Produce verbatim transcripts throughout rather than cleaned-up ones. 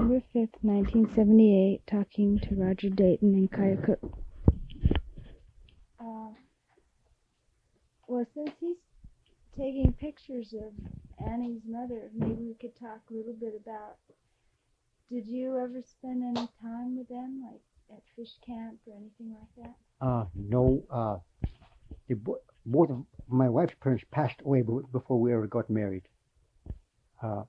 November fifth, nineteen seventy-eight, talking to Roger Dayton in Kayakut. Uh, well, since he's taking pictures of Annie's mother, maybe we could talk a little bit about, did you ever spend any time with them, like at fish camp or anything like that? Uh, no, uh, the, both of my wife's parents passed away before we ever got married. Uh,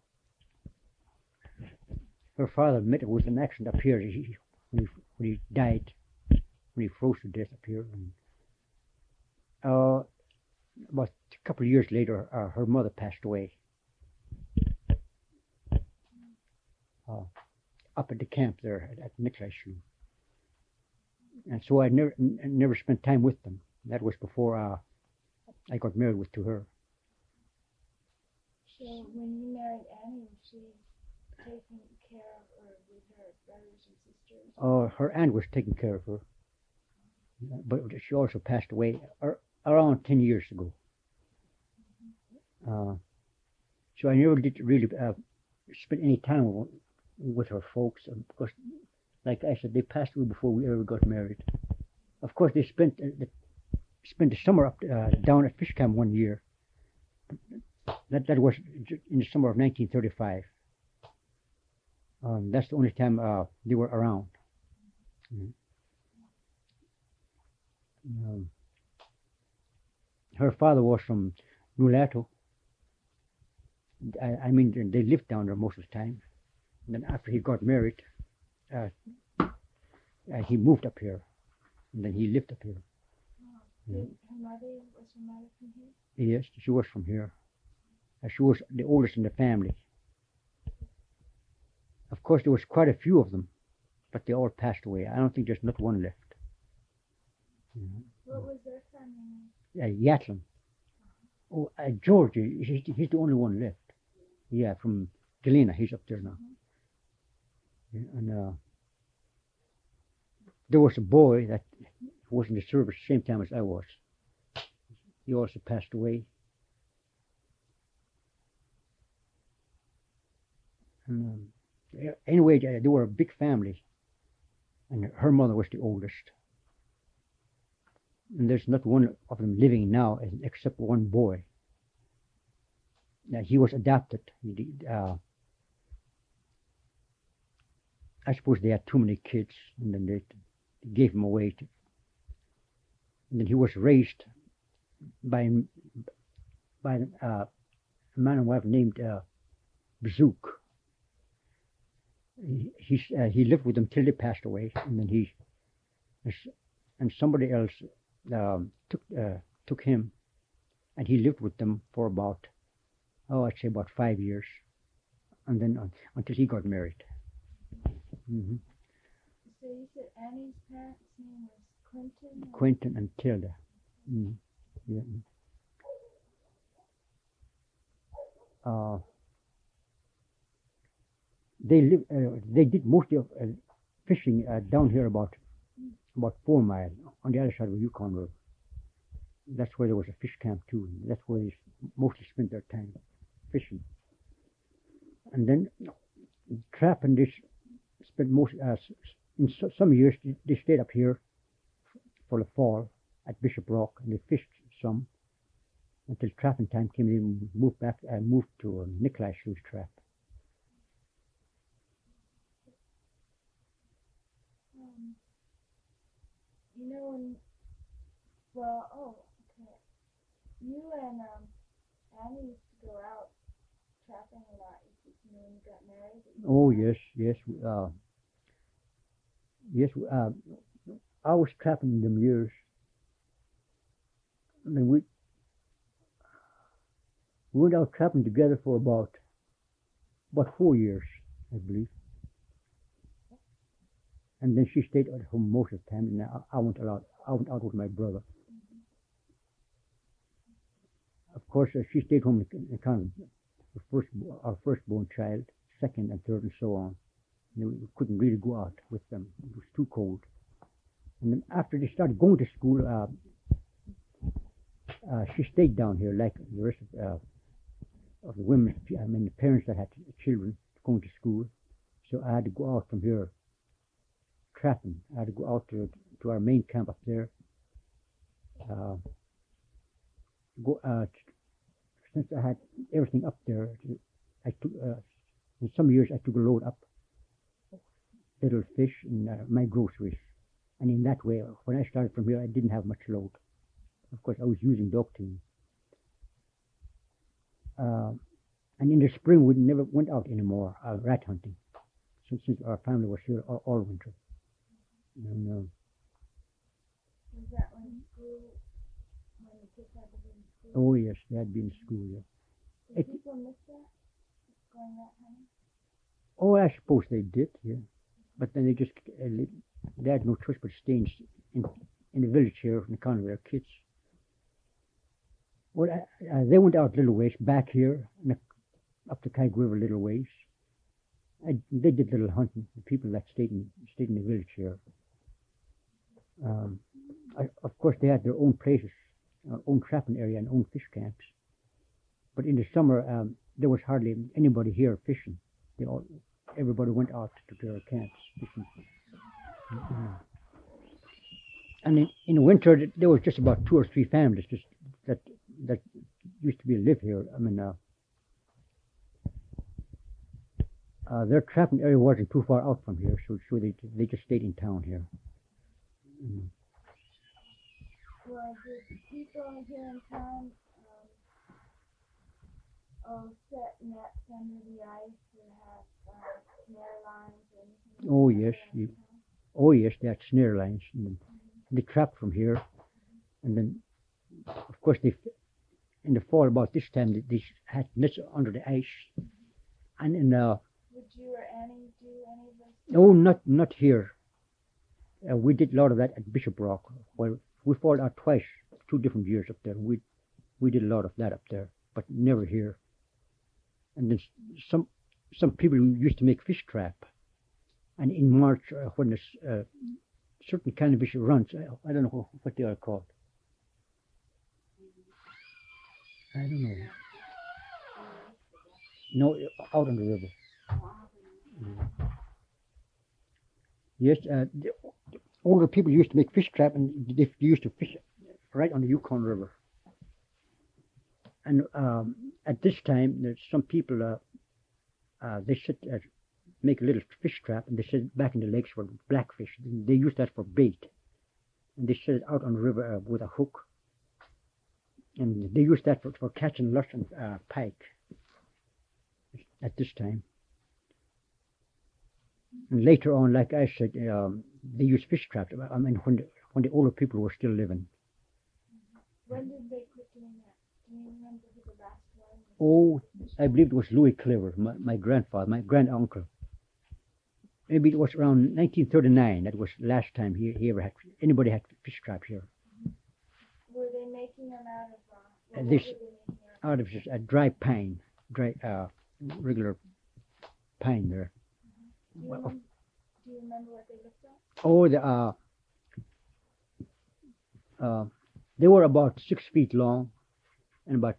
her father met with an accident up here he, when, he, when he died, when he froze to death up here. And, uh, about a couple of years later, uh, her mother passed away. Uh, up at the camp there at, at Nikolai Shoe. And so I never n- never spent time with them. That was before uh, I got married with to her. So when you married Annie, was she taking care of her with her brothers and sisters? Uh, her aunt was taking care of her, but she also passed away ar- around ten years ago. Uh, so I never did really uh, spend any time w- with her folks, uh, because, like I said, they passed away before we ever got married. Of course, they spent uh, the, spent the summer up uh, down at fish camp one year. That that was in the summer of nineteen thirty-five. Um, that's the only time uh, they were around. Mm. Um, her father was from Nulato. I, I mean, they lived down there most of the time. And then after he got married, uh, uh, he moved up here. And then he lived up here. Oh, yeah. Her mother, was her mother from here? Yes, she was from here. Uh, she was the oldest in the family. Of course, there was quite a few of them, but they all passed away. I don't think there's not one left. Mm-hmm. What was their family name? Uh, Yatlin. Oh, uh, George, he's, he's the only one left. Yeah, from Galena, he's up there now. Yeah, and uh, there was a boy that was in the service the same time as I was. He also passed away. And, um, anyway, they were a big family, and her mother was the oldest. And there's not one of them living now except one boy. Now, he was adopted. He, uh, I suppose they had too many kids, and then they gave him away. To, and then he was raised by by uh, a man and wife named uh, Bzook. He he, uh, he lived with them till they passed away, and then he and somebody else um, took uh, took him, and he lived with them for about oh I'd say about five years, and then uh, until he got married. Mm-hmm. So you said Annie's parents' name was Quentin? Or? Quentin and Tilda. Mm. Yeah. Uh, they live. Uh, they did most of uh, fishing uh, down here about about four miles on the other side of the Yukon River. That's where there was a fish camp too. That's where they mostly spent their time fishing. And then Trap and this spent most uh, in so, some years they stayed up here for the fall at Bishop Rock, and they fished some until trapping time came. They moved back and uh, moved to uh, Nikolai Shoe's trap. Um, you know, when, well, oh, okay. You and um, Annie used to go out trapping a lot. You know, when you got married. Oh yes, yes, uh, yes. Uh, I was trapping in them years. I mean, we we went out trapping together for about about four years, I believe. And then she stayed at home most of the time, and I, I went out. I went out with my brother. Mm-hmm. Of course, uh, she stayed home in kind of the first, our firstborn child, second and third, and so on. And we couldn't really go out with them; it was too cold. And then after they started going to school, uh, uh, she stayed down here like the rest of, uh, of the women. I mean, the parents that had children going to school So I had to go out from here trapping. I had to go out to to our main camp up there. Uh, go uh, since I had everything up there, I took uh, in some years I took a load up little fish and uh, my groceries, and in that way, when I started from here, I didn't have much load. Of course, I was using dog team. Uh, and in the spring, we never went out anymore uh, rat hunting, since, since our family was here all, all winter. And, uh, Was that when school, when the kids had to be in school? oh yes, they had been in school. Yeah. Did It, people miss that? Going that hunting? oh, I suppose they did. Yeah, but then they just uh, they had no choice but to stay in in, in the village here in the county with their kids. Well, uh, uh, they went out little ways back here, and up the Kite River little ways. I, they did little hunting. The people that stayed in stayed in the village here. Um, I, of course, they had their own places, uh, own trapping area, and own fish camps. But in the summer, um, there was hardly anybody here fishing. They all, everybody went out to their camps fishing. Uh, and in, in winter, there was just about two or three families just that that used to be live here. I mean, uh, uh, their trapping area wasn't too far out from here, so so they they just stayed in town here. Mm. Well, did people here in town um, oh, set nets under the ice or have uh, snare lines or anything? Oh like that yes, around you, town? oh yes, they had snare lines, and then they trapped from here, and then of course they in the fall about this time they, they had nets under the ice, and in uh Would you or Annie do any of this? oh not not here. Uh, we did a lot of that at Bishop Rock. Well, we fought out twice, two different years up there. We we did a lot of that up there, but never here. And then s- some some people used to make fish trap, and in March uh, when this uh, certain kind of fish runs, I, I don't know what, what they are called. I don't know. No, out on the river. Mm. Yes, uh, the older people used to make fish trap, and they used to fish right on the Yukon River. And um, at this time, there's some people uh, uh, they sit uh, make a little fish trap, and they set it back in the lakes for blackfish. They use that for bait, and they set it out on the river uh, with a hook, and they use that for, for catching lush and uh, pike. At this time. And later on, like I said, um, they used fish traps. I mean, when the, when the older people were still living. When did they quit doing that? Do you remember who the last one was? Oh, I believe it was Louis Clever, my, my grandfather, my grand uncle. Maybe it was around nineteen thirty-nine. That was the last time he, he ever had anybody had fish traps here. Were they making them out of? Uh, Uh, what this were they making out of? out of just a dry pine, dry uh, regular pine there. Do you, Well, remember, do you remember what they looked like? Oh, the uh, uh, they were about six feet long, and about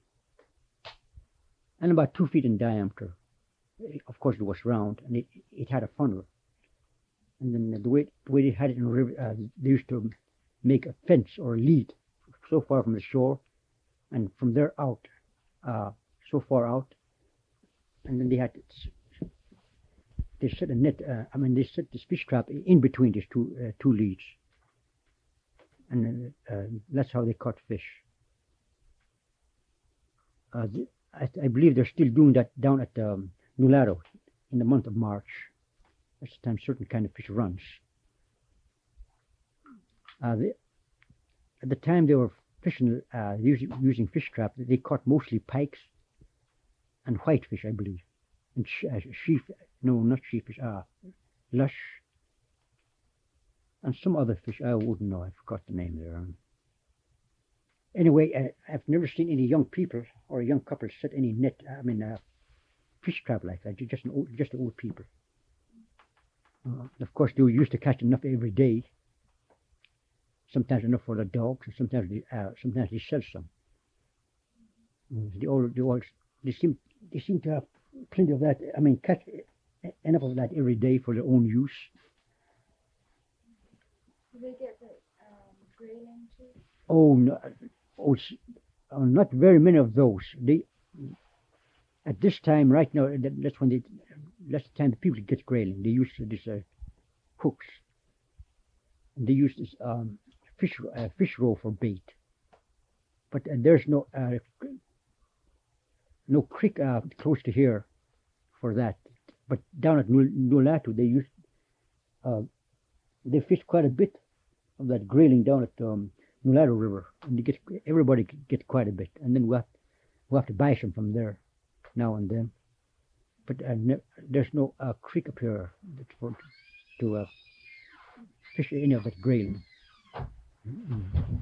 and about two feet in diameter. Of course, it was round, and it it had a funnel. And then the way the way they had it in the river, uh, they used to make a fence or a lead so far from the shore, and from there out, uh, so far out, and then they had to, they set a net. Uh, I mean, they set this fish trap in between these two uh, two leads, and uh, uh, that's how they caught fish. Uh, the, I, I believe they're still doing that down at um, Nulato in the month of March. That's the time certain kind of fish runs. Uh, they, at the time they were fishing, uh, using, using fish trap, they caught mostly pikes and whitefish, I believe, and sh- uh, sheep. No, not sheepfish. Ah, uh, lush, and some other fish. I wouldn't know. I forgot the name there. Anyway, uh, I've never seen any young people or a young couple set any net. I mean, uh, fish trap like that. Just an old, just old people. Uh, of course, they were used to catch enough every day. Sometimes enough for the dogs, and sometimes they, uh, sometimes they sell some. Mm, they all, they all, they seem, they seem to have plenty of that. I mean, catch enough of that every day for their own use. Do they get the um, grayling too? Oh, no, oh s- uh, not very many of those. They at this time right now. that- That's when they. That's the time the people get grayling. They use these uh, hooks. They use this um, fish uh, fish roll for bait. But uh, there's no uh, no creek uh, close to here for that. But down at Nul- Nulatu, they use uh, they fish quite a bit of that grayling down at um, Nulatu River, and they get everybody gets quite a bit, and then we have we have to buy some from there now and then. But uh, ne- there's no uh, creek up here that's for, to uh, fish any of that grayling. Mm-mm.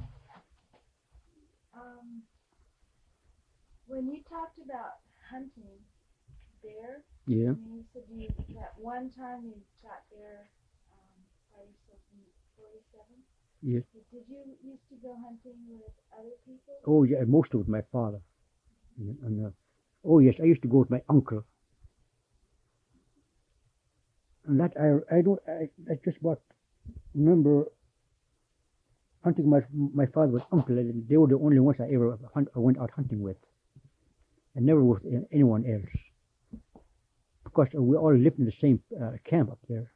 Um, when you talked about hunting bear, Yeah. and you said you that one time you shot bear um, by yourself in forty-seven. Yes. Did you used to go hunting with other people? Oh yeah, most of it with my father. And, and, uh, oh yes, I used to go with my uncle. And that I I don't I, I just about remember hunting my my father with uncle. And they were the only ones I ever hunt, I went out hunting with, and never with a- anyone else. Because we all lived in the same uh, camp up there.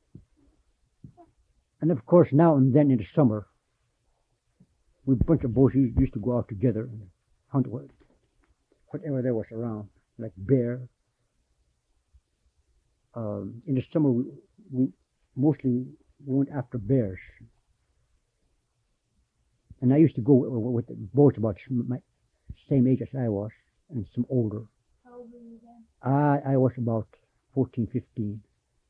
And of course, now and then in the summer, we a bunch of boys used used to go out together and hunt what- whatever there was around, like bear. Um, in the summer, we, we mostly went after bears. And I used to go w- w- with the boys about s- my same age as I was, and some older. How old were you then? I, I was about fourteen, fifteen,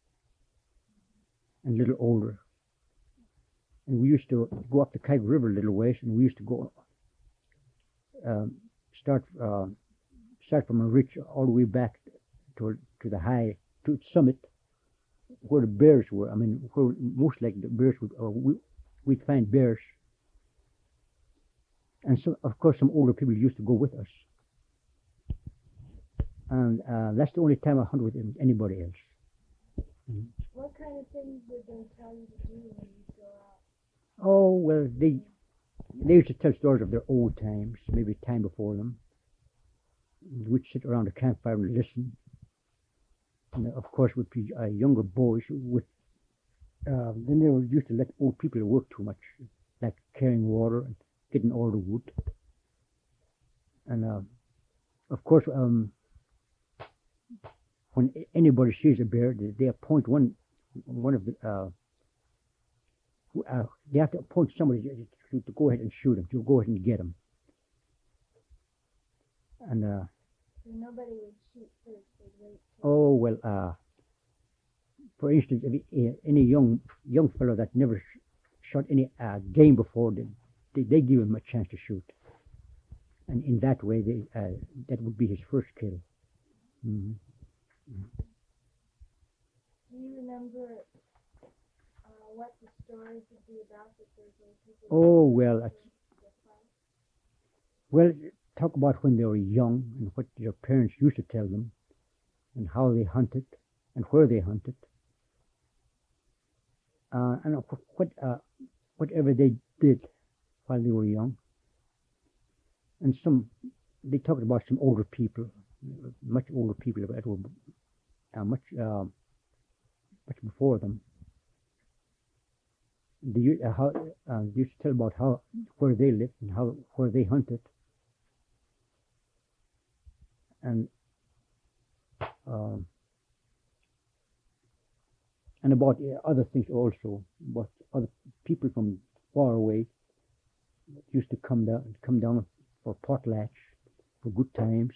and a little older. And we used to go up the Kite River a little ways, and we used to go um, start uh, start from a ridge all the way back to to the high to its summit, where the bears were. I mean, where most like the bears would uh, we, we'd find bears, and so of course some older people used to go with us. And uh, that's the only time I hunted with an- anybody else. Mhm. What kind of things did they tell you to do when you go out? Oh well, they they used to tell stories of their old times, maybe time before them. We'd sit around the campfire and listen. And of course, with the uh, younger boys, with uh, then they were used to let old people work too much, like carrying water and getting all the wood. And uh, of course, um, when a- anybody sees a bear, they, they appoint one one of the uh, who, uh, they have to appoint somebody to, to go ahead and shoot him, to go ahead and get him. And uh, So nobody would shoot first. They'd wait. oh well, uh, for instance, if, uh, any young young fellow that never sh- shot any uh, game before, they, they they give him a chance to shoot, and in that way, they uh, that would be his first kill. hmm Do you remember uh, what the stories would be about that those old people? Oh would well, tell that's, to the fight? well, talk about when they were young and what their parents used to tell them, and how they hunted, and where they hunted, uh, and of course, what uh, whatever they did while they were young. And some they talked about some older people, much older people that were uh, much uh, much before them. They u- uh, how uh, they used to tell about how where they lived and how where they hunted, and um, and about uh, other things also, about other people from far away that used to come down come down for potlatch, for good times.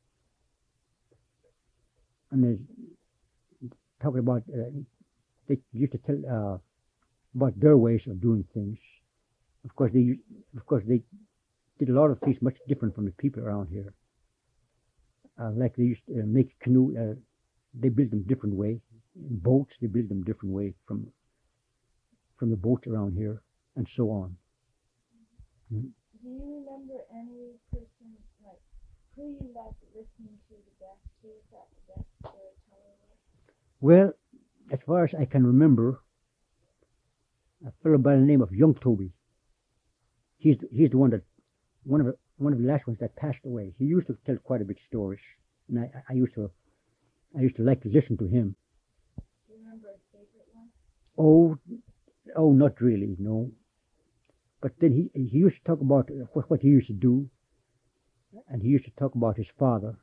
And there's talking about uh, they used to tell uh, about their ways of doing things. Of course, they u- of course they did a lot of things much different from the people around here. Uh, like they used to uh, make canoe. Uh, they built them different way. In boats, they built them different way from from the boats around here, and so on. Mhm. Do you remember any person, like, who you liked listening to the best? Who you thought the best storyteller was? Well, as far as I can remember, a fellow by the name of Young Toby. He's he's the one that one of the one of the last ones that passed away. He used to tell quite a bit of stories, and I, I used to I used to like to listen to him. Do you remember a favorite one? Oh, oh, not really, no. But then he he used to talk about what what he used to do, and he used to talk about his father.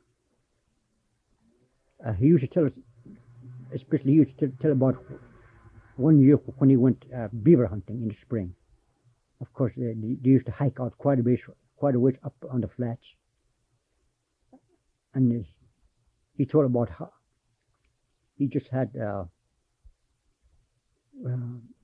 Uh, he used to tell us, especially he used to tell, tell about one year when he went uh, beaver hunting in the spring. Of course, they, they used to hike out quite a bit, quite a ways up on the flats, and uh, he told about how he just had uh, uh,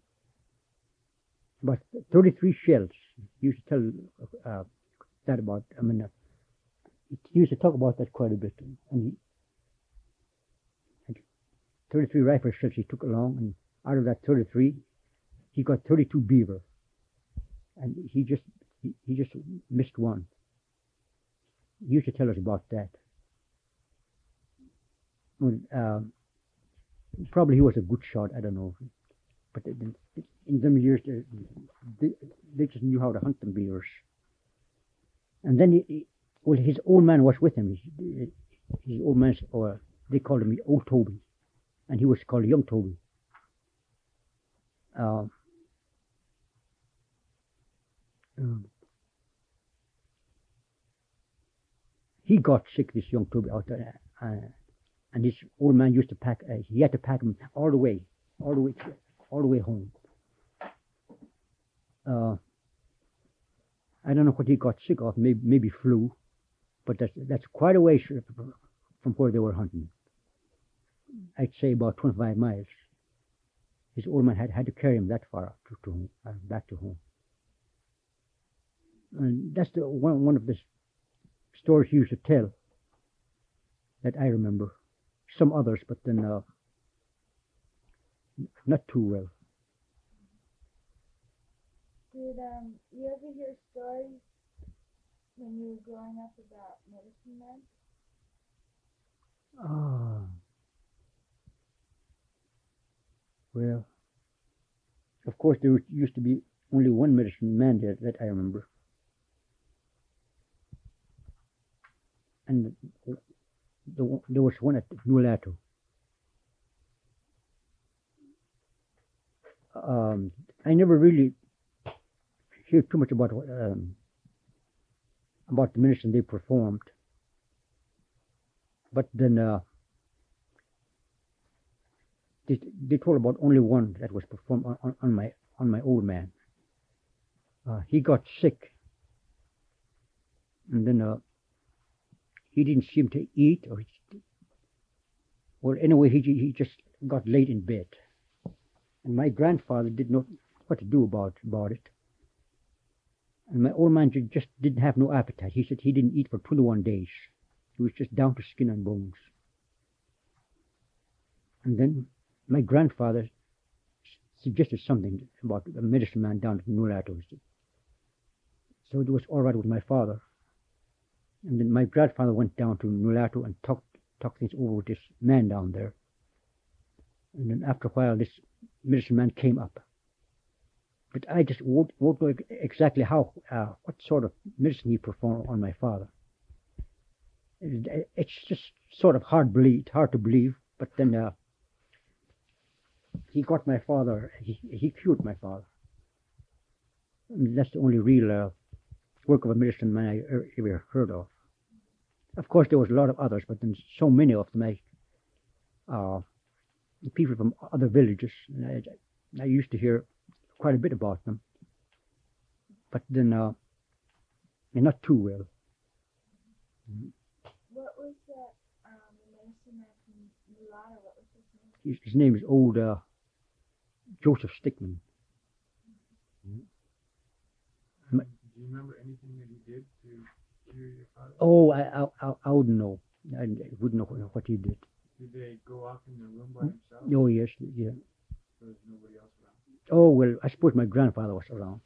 about thirty-three shells. He used to tell uh, that about. I mean, uh, he used to talk about that quite a bit, and he had thirty-three rifle shells he took along, and out of that thirty-three, he got thirty-two beaver, and he just he, he just missed one. He used to tell us about that. Well, uh, probably he was a good shot. I don't know, but in, in them years they, they just knew how to hunt them beavers. And then he, he, well, his old man was with him. His, his old man, or they called him Old Toby, and he was called Young Toby. Uh, um, he got sick, this Young Toby, out there, uh, and this old man used to pack. Uh, he had to pack him all the way, all the way, all the way home. Uh, I don't know what he got sick of. Maybe, maybe flu, but that's that's quite a way from where they were hunting. I'd say about twenty-five miles. His old man had, had to carry him that far to, to home, uh, back to home. And that's the one one of the stories he used to tell that I remember. Some others, but then uh, not too well. Did um you ever hear stories when you were growing up about medicine men? Ah, well, of course there used to be only one medicine man there that I remember, and the, the, there was one at Nulato. Um, I never really hear too much about um, about the medicine they performed, but then uh, they, they told about only one that was performed on, on, on my on my old man. Uh, he got sick, and then uh, he didn't seem to eat, or he, well, anyway, he he just got laid in bed, and my grandfather didn't know what to do about about it. And my old man just didn't have no appetite. He said he didn't eat for twenty-one days. He was just down to skin and bones. And then my grandfather suggested something about a medicine man down at Nulato. So it was all right with my father. And then my grandfather went down to Nulato and talked talked things over with this man down there. And then after a while, this medicine man came up. But I just won't, won't know exactly how, uh, what sort of medicine he performed on my father. It, it's just sort of hard believe, hard to believe. But then uh, he got my father. He he cured my father. And that's the only real uh, work of a medicine man I ever, ever heard of. Of course, there was a lot of others, but then so many of them, I, uh, people from other villages. And I, I used to hear quite a bit about them, but then uh, not too well. What was that um, the medicine man from Mulatto? What was his name? His, his name is old uh, Joseph Stickman. Mm-hmm. Do you remember anything that he did to cure your father? Oh, I I, I wouldn't know. I wouldn't know what he did. Did they go off in their room by themselves? Oh yes, yeah. So there's nobody else around? Oh, well, I suppose my grandfather was around.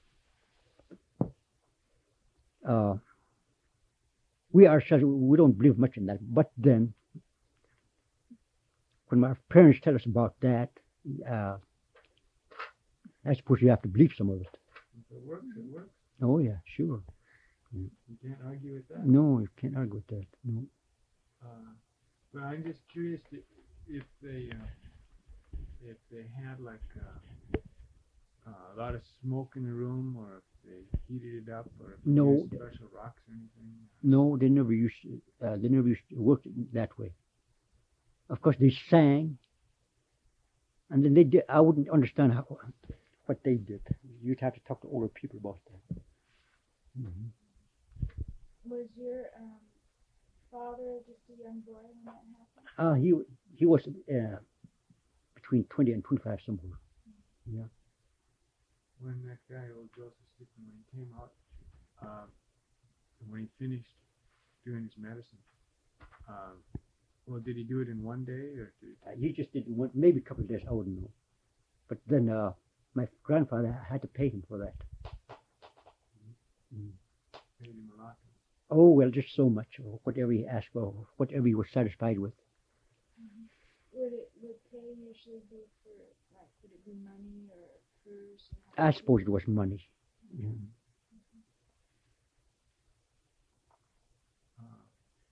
Uh, we ourselves, we don't believe much in that. But then, when my parents tell us about that, uh, I suppose you have to believe some of it. If it works, it works. Oh yeah, sure. You can't argue with that. No, you can't argue with that. No. Uh, but I'm just curious to, if they uh, if they had like uh, uh, a lot of smoke in the room, or if they heated it up, or if they No. used special rocks or anything. No, they never used uh, they never used to work that way. Of course, they sang, and then they did. I wouldn't understand how what they did. You'd have to talk to older people about that. Mm-hmm. Was your um, father just a young boy when that happened? Ah, he he was uh, between twenty and twenty-five somewhere. Yeah. When that guy, old Joseph Stickman, when he came out, uh, when he finished doing his medicine, uh, well, did he do it in one day, or did Uh, he just did one, maybe a couple of days. I wouldn't know. But then uh, my grandfather had to pay him for that. Mm. he paid him a lot? Oh well, just so much, or whatever he asked for, whatever he was satisfied with. Would it would pay usually be for like would it be money or furs? I suppose it was money. Yeah. Uh,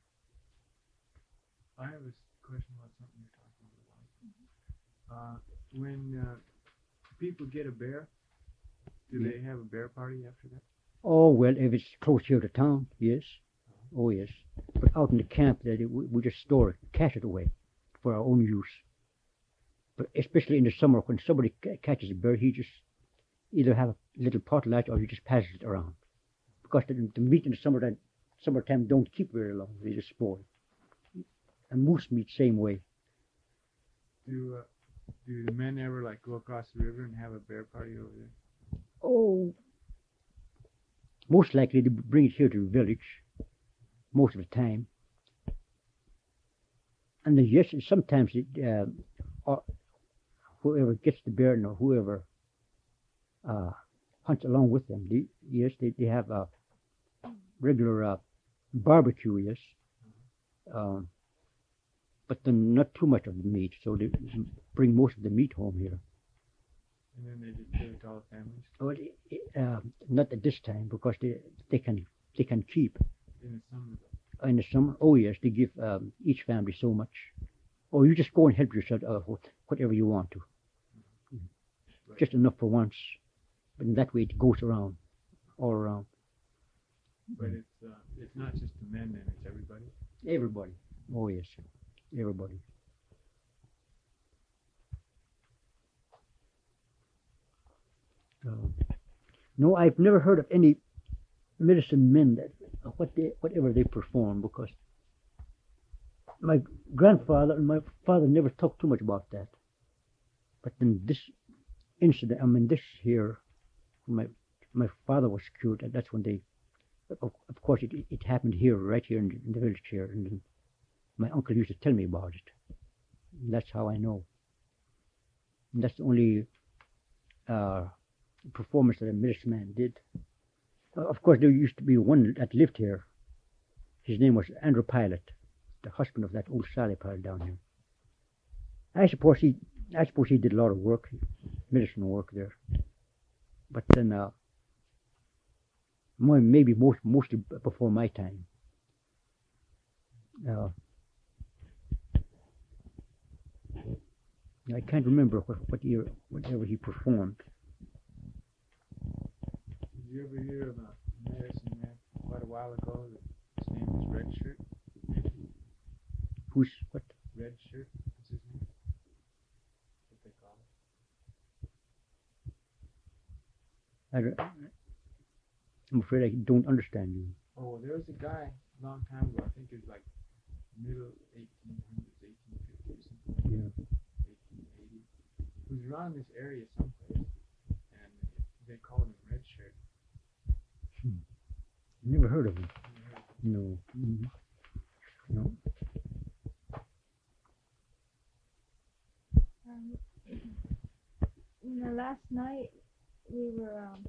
I have a s- question about something you're talking about. Uh, when uh, people get a bear, do Yeah. they have a bear party after that? Oh well, if it's close here to town, yes. Oh yes. But out in the camp, that we, we just store it, cache it away, for our own use. But especially in the summer, when somebody ca- catches a bear, he just either have a little potlatch or he just passes it around. Because the, the meat in the summertime, summertime don't keep very long; they just spoil. And moose meat, same way. Do uh, do the men ever like go across the river and have a bear party over there? Oh, most likely they bring it here to the village, most of the time. And then yes, sometimes it, uh, or whoever gets the bear or whoever uh, hunts along with them, they, yes, they, they have a regular uh, barbecue, yes. Um, but then not too much of the meat, so they bring most of the meat home here. And then they just give it to all the families But it, it, uh, not at this time because they they can they can keep. in the summer. In the summer, oh yes, they give um, each family so much. Or you just go and help yourself uh, with whatever you want to. Right. Just enough for once. But in that way it goes around, all around. But it's uh, it's not just the men then, it's everybody. Everybody. Oh yes, everybody. Uh, no, I've never heard of any medicine men that uh, what they whatever they perform because my grandfather and my father never talked too much about that. But then this incident, I mean this here, my my father was cured, and that's when they, of, of course it it happened here, right here in the, in the village here, and then my uncle used to tell me about it. And that's how I know. And that's the only uh, performance that a medicine man did. Uh, Of course, there used to be one that lived here. His name was Andrew Pilot, the husband of that old Sally Pilot down here. I suppose he, I suppose he did a lot of work, medicine work there. But then, uh, more, maybe most, mostly before my time. Uh, I can't remember what, what year, whatever he performed. Did you ever hear of a medicine man quite a while ago? That his name is Red Shirt. Who's what? Red Shirt. What's his name? What they call it? I don't, I'm afraid I don't understand you. Oh, there was a guy a long time ago. I think it was like middle eighteen hundreds, eighteen fifty or something. Yeah. eighteen eighty. He was around this area someplace, and they called him Red Shirt. Never heard of him. No. Mhm. No. Um, you know, last night we were um,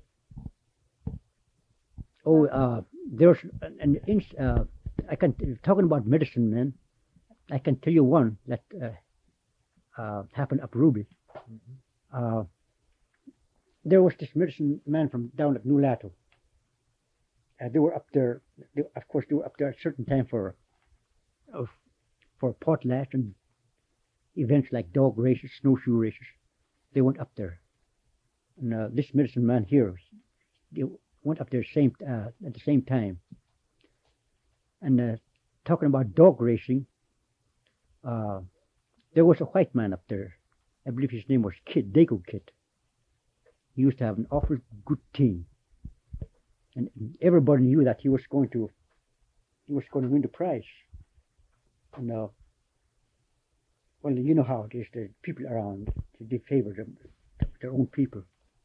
Oh, uh, there's an, an inst- uh, I can talking about medicine, man. I can tell you one that uh, uh, happened up Ruby. Mm-hmm. Uh, there was this medicine man from down at Nulato. Uh, they were up there. They, of course, they were up there at a certain time for uh, for potlatch and events like dog races, snowshoe races. They went up there, and uh, this medicine man here, they went up there same uh, at the same time. And uh, talking about dog racing, uh, there was a white man up there. I believe his name was Kid, Dago Kid. He used to have an awful good team, and everybody knew that he was going to, he was going to win the prize. And uh, well, you know how it is. The people around, they favor them, their own people.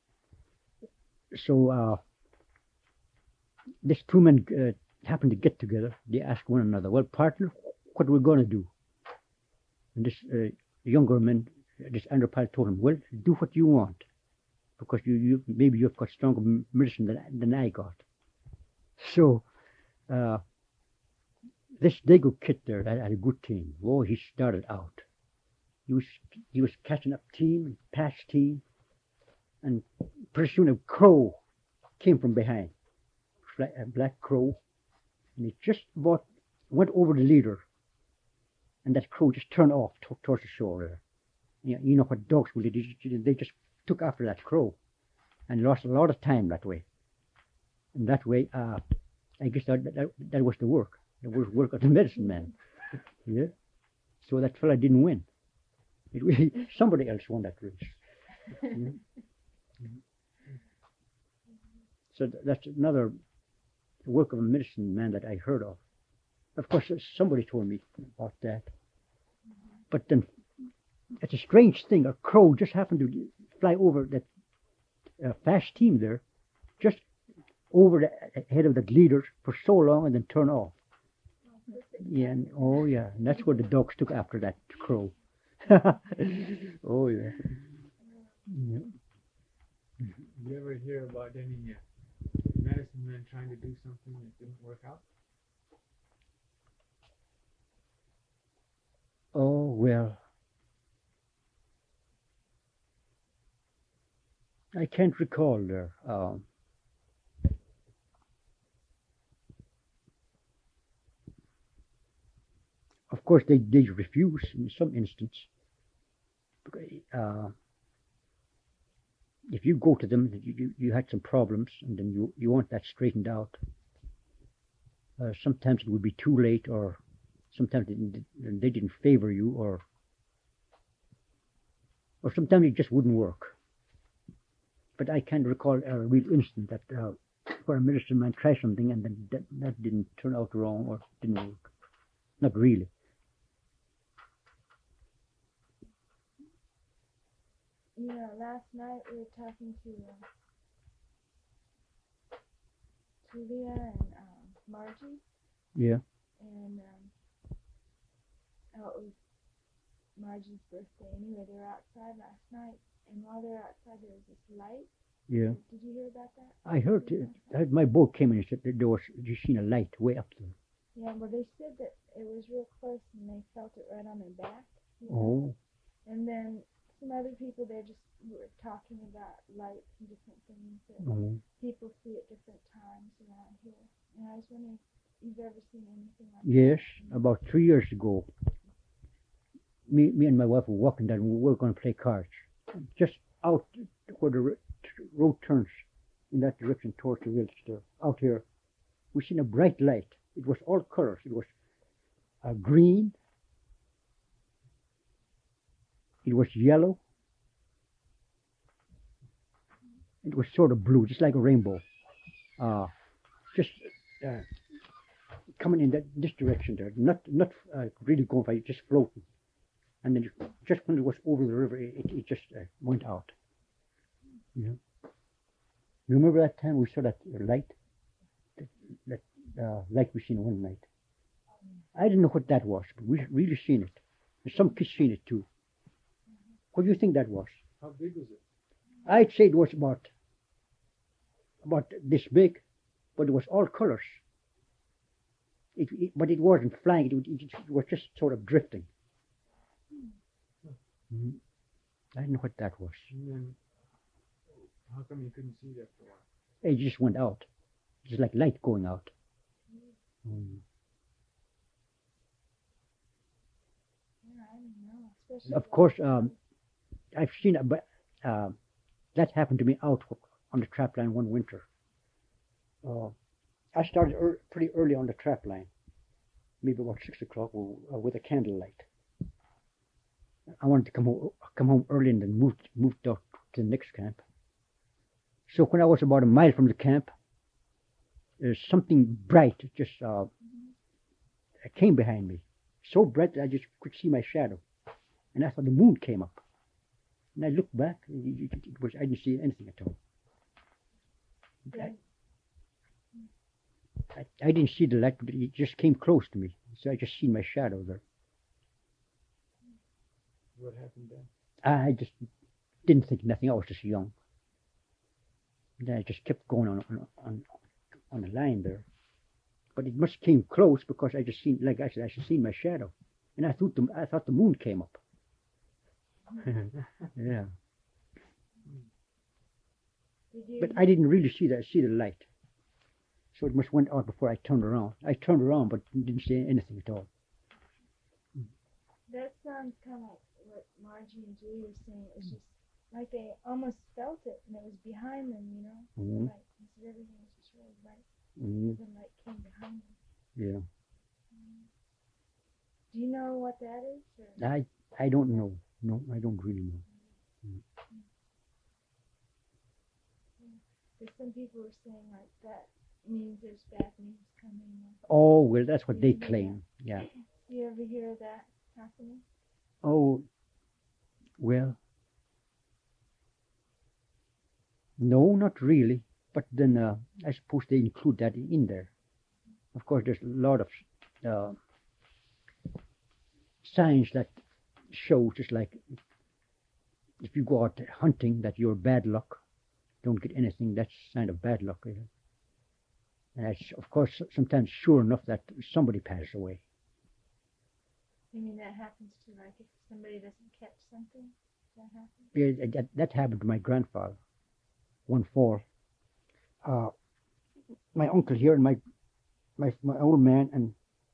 So uh, these two men uh, happened to get together. They asked one another, "Well, partner, what are we going to do?" And this uh, younger man, this Andrew Pyle, told him, "Well, do what you want, because you, you maybe you've got stronger medicine than, than I got." So uh, this Dago Kid there had, had a good team. Oh, he started out. He was he was catching up team and pass team, and pretty soon a crow came from behind, a black crow, and he just about went over the leader, and that crow just turned off t- towards the shore there. You know, you know what dogs will do? They just took after that crow, and lost a lot of time that way. And that way, uh, I guess that, that that was the work. That was work of the medicine man. Yeah. So that fella didn't win. It really, somebody else won that race. Yeah. Mm-hmm. So th- that's another work of a medicine man that I heard of. Of course, somebody told me about that. But then, it's a strange thing. A crow just happened to fly over that uh, fast team there, just over the head of the leader for so long, and then turn off. Yeah, and, oh yeah, and that's what the dogs took after that crow. Oh yeah. Yeah. You ever hear about any uh, medicine man trying to do something that didn't work out? Oh well, I can't recall there. Um, of course, they they refuse in some instance. Uh, if you go to them, you, you, you had some problems, and then you, you want that straightened out. Uh, sometimes it would be too late, or sometimes they didn't, they didn't favor you, or or sometimes it just wouldn't work. But I can't recall a real instance that uh, where a medicine man tried something and then that, that didn't turn out wrong or didn't work. Not really. You know, last night we were talking to uh, Julia and um, Margie, Yeah. and um, oh, it was Margie's birthday. Anyway, they were outside last night, and while they were outside, there was this light. Yeah. Did you hear about that? I heard, it, I heard my boat came in and said that there was, you seen a light way up there. Yeah, well, they said that it was real close, and they felt it right on their back. You know? Oh. And then some other people, they just were talking about lights and different things that Oh. people see at different times around here. And I was wondering if you've ever seen anything like Yes, that. about three years ago, me, me and my wife were walking down. We were going to play cards, just out where the ro- road turns in that direction towards the village there. Out here, we seen a bright light. It was all colors. It was uh, green. It was yellow. It was sort of blue, just like a rainbow. Uh, just uh, coming in that this direction there, not not uh, really going by, just floating. And then just when it was over the river, it, it just uh, went out. Yeah. You remember that time we saw that light? That, that uh, light we seen one night. I didn't know what that was, but we really seen it. And some kids seen it too. What do you think that was? How big was it? I'd say it was about about this big, but it was all colors. It, it, but it wasn't flying. It, it, it was just sort of drifting. Mhm. I didn't know what that was. And then, how come you couldn't see that for a while? It just went out. Just like light going out. Mm. Yeah, I don't know. Especially Of course, um, I've seen it, but uh, that happened to me out on the trap line one winter. Uh, I started ear pretty early on the trap line, maybe about six o'clock uh, with a candlelight. I wanted to come home, come home early and then moved moved out to the next camp. So when I was about a mile from the camp, there's something bright just uh, came behind me, so bright that I just could see my shadow, and I thought the moon came up. And I looked back, and it, it, it was I didn't see anything at all. Yeah. I, I, I didn't see the light, but it just came close to me, so I just seen my shadow there. What happened then? I just didn't think nothing. I was just young. And then I just kept going on on on, on the line there. But it must came close because I just seen, like I said, I just seen my shadow, and I thought the I thought the moon came up. Yeah. Did you? But I didn't really see that see the light, so it must went out before I turned around. I turned around, but didn't see anything at all. That sounds kind of like what Margie and Julie were saying. It was just like they almost felt it, and it was behind them, you know. Mhm. Like everything was just really bright. Mm, The light came behind them. yeah. Do you know what that is? Or? I I don't know. No, I don't really know. Because some people were saying like that means there's bad news coming. Oh well, that's what they Yeah. claim. Yeah. Do you ever hear that happening? Oh, well, no, not really. But then uh, I suppose they include that in there. Of course, there's a lot of uh, signs that show, just like if you go out hunting, that you're bad luck, don't get anything. That's a sign of bad luck. You know? And it's, of course, sometimes sure enough that somebody passes away. You mean that happens to like if somebody doesn't catch something? That happens? Yeah, that, that happened to my grandfather one fall. Uh, my uncle here and my my my old man and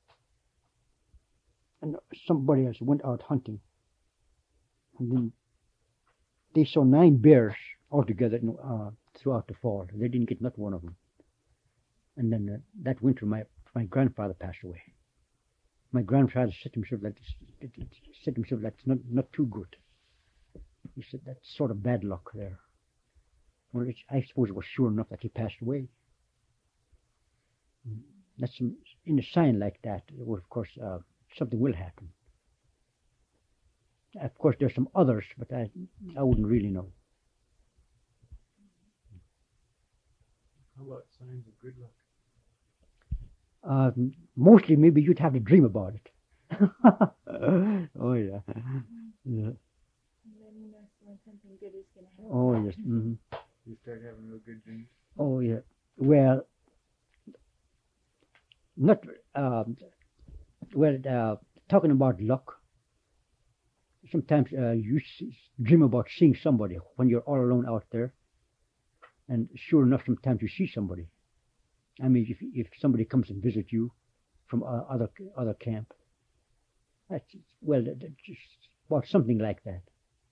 and somebody else went out hunting, and then they saw nine bears altogether uh, throughout the fall. They didn't get not one of them. And then uh, that winter, my my grandfather passed away. My grandfather said to himself that said to himself that's not not too good. He said that's sort of bad luck there. Well, it's, I suppose it was sure enough that he passed away. That's some, in a sign like that. Well, of course, uh, something will happen. Of course, there's some others, but I I wouldn't really know. How about signs of good luck? Uh, mostly, maybe you'd have to dream about it. Oh yeah, yeah. And then you know when something good is going to happen. Oh yes. Mm-hmm. You start having real good dreams? Oh yeah. Well, not um, well. Uh, talking about luck. Sometimes uh, you see, dream about seeing somebody when you're all alone out there, and sure enough, sometimes you see somebody. I mean, if if somebody comes and visit you from uh, other other camp, that's well, that, that just about something like that.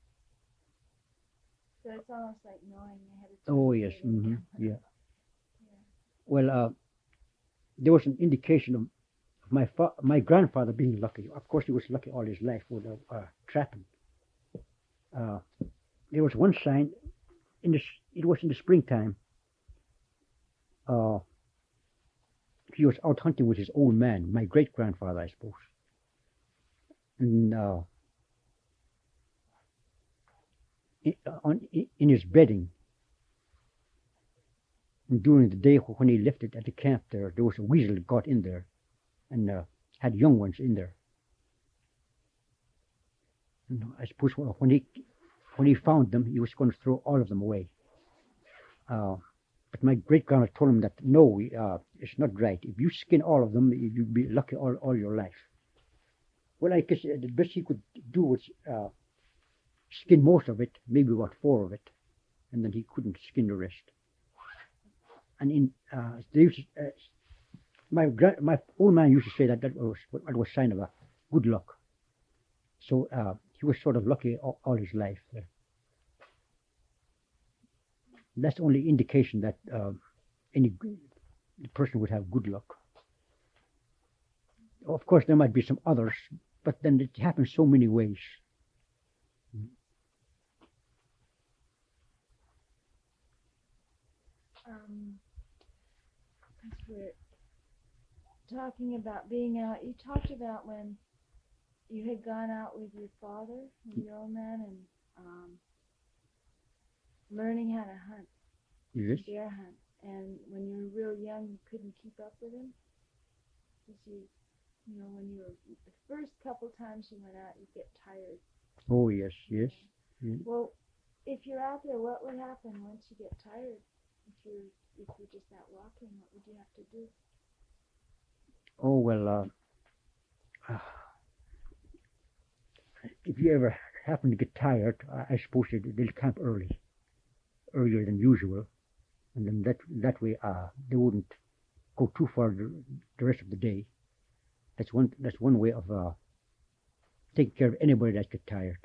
So it's almost like knowing ahead of time. Oh yes, what will hmm happen. yeah. Yeah. Well, uh, there was an indication of my fa- my grandfather being lucky. Of course, he was lucky all his life with uh, uh, trapping. Uh, there was one sign in the s- it was in the springtime. Uh, he was out hunting with his old man, my great grandfather, I suppose. And uh, i- on i- in his bedding, and during the day when he left it at the camp there, there was a weasel that got in there and uh, had young ones in there. And I suppose when he when he found them, he was going to throw all of them away. Uh, but my great grandmother told him that no, uh, it's not right. If you skin all of them, you'll be lucky all, all your life. Well, I guess uh, the best he could do was uh, skin most of it, maybe about four of it, and then he couldn't skin the rest. And in uh, they used to, uh, my gra- my old man used to say that that was that was sign of a good luck. So uh, he was sort of lucky all, all his life. Uh, that's the only indication that uh, any g- person would have good luck. Of course, there might be some others, but then it happens so many ways. Um, as we're talking about being out, you talked about when you had gone out with your father, with your old man, and um, learning how to hunt, Yes. bear hunt. And when you were real young, you couldn't keep up with him. Because you, you know, when you were the first couple times you went out, you get tired. Oh yes, yes. Mm. Well, if you're out there, what would happen once you get tired? If you're if you're just out walking, what would you have to do? Oh well. Uh, if you ever happen to get tired, I, I suppose they, they'll camp early, earlier than usual, and then that that way uh, they wouldn't go too far the, the rest of the day. That's one that's one way of uh, taking care of anybody that gets tired.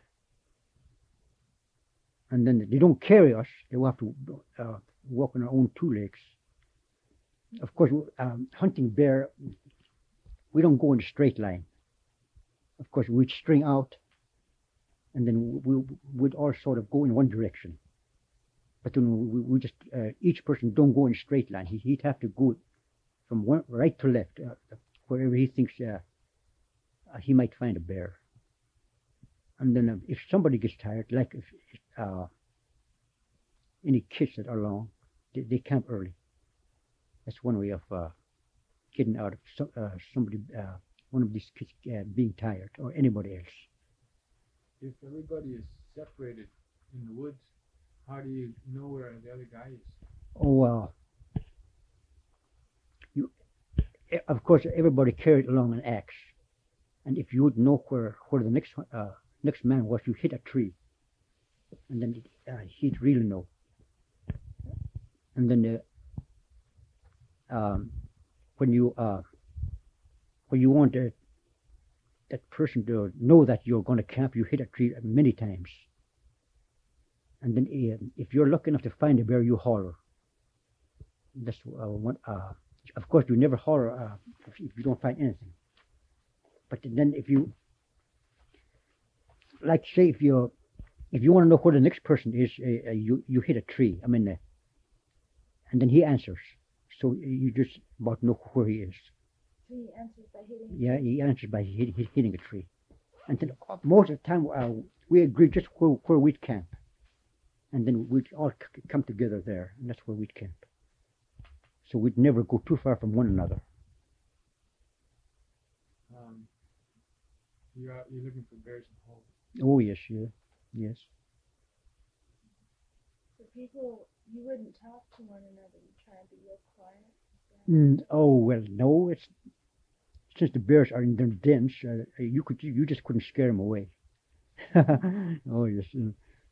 And then they don't carry us; they will have to uh, walk on their own two legs. Of course, um, hunting bear, we don't go in a straight line. Of course, we'd string out, and then we would all sort of go in one direction. But then we, we just uh, each person don't go in a straight line. He, he'd have to go from one right to left, uh, wherever he thinks uh, uh, he might find a bear. And then uh, if somebody gets tired, like if uh, any kids that are along, they, they camp early. That's one way of uh, getting out of some, uh, somebody, uh, one of these kids uh, being tired, or anybody else. If everybody is separated in the woods, how do you know where the other guy is? Oh, uh, you, eh, of course, everybody carried along an axe, and if you would know where where the next uh, next man was, you hit a tree, and then uh, he'd really know. And then uh, um, when you uh, when you want uh, that person to know that you're going to camp, you hit a tree many times. And then uh, if you're lucky enough to find a bear, you holler. That's uh, one. Uh, of course, you never holler uh, if, if you don't find anything. But then if you, like say if you, if you want to know where the next person is, uh, uh, you you hit a tree. I mean, uh, and then he answers. So you just about know where he is. So he answers by hitting. Yeah, he answers by hit, hit, hitting a tree. And then uh, most of the time uh, we agree just where, where we'd camp. And then we'd all c- come together there, and that's where we'd camp. So we'd never go too far from one another. Um, you're out, you're looking for bears in holes. Oh yes, yeah, yes. So people, you wouldn't talk to one another. You try and be real quiet. Mm, oh well, no. It's since the bears are in their dens, uh, you could you just couldn't scare them away. Oh yes. Uh,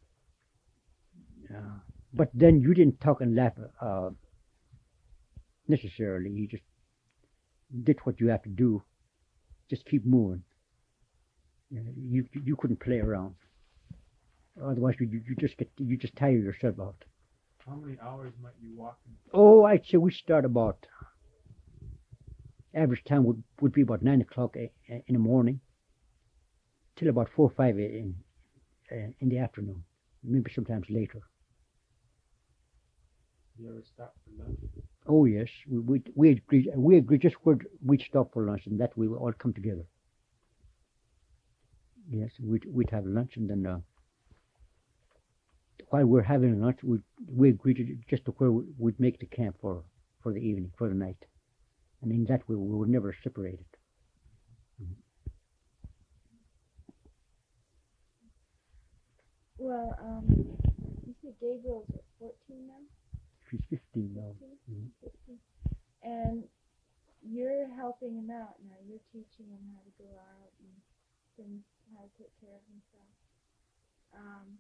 yeah. But then you didn't talk and laugh uh, necessarily. You just did what you have to do. Just keep moving. You you, you couldn't play around. Otherwise, you you just get you just tire yourself out. How many hours might you walk in? Oh, I'd say we start about average time would would be about nine o'clock a- a- in the morning till about four or five in uh, in the afternoon, maybe sometimes later. Do you ever stop for lunch? Oh yes, we we we agree we agree just where we'd stop for lunch, and that we would all come together. Yes, we'd we'd have lunch, and then uh, while we're having lunch, we we agreed to just to where we'd make the camp for for the evening, for the night, and in that way we were never separated. Well, um, you said Gabriel's what, fourteen now? She's fifteen now. fifteen? fifteen. And you're helping him out now. You're teaching him how to go out and things, how to take care of himself. Um,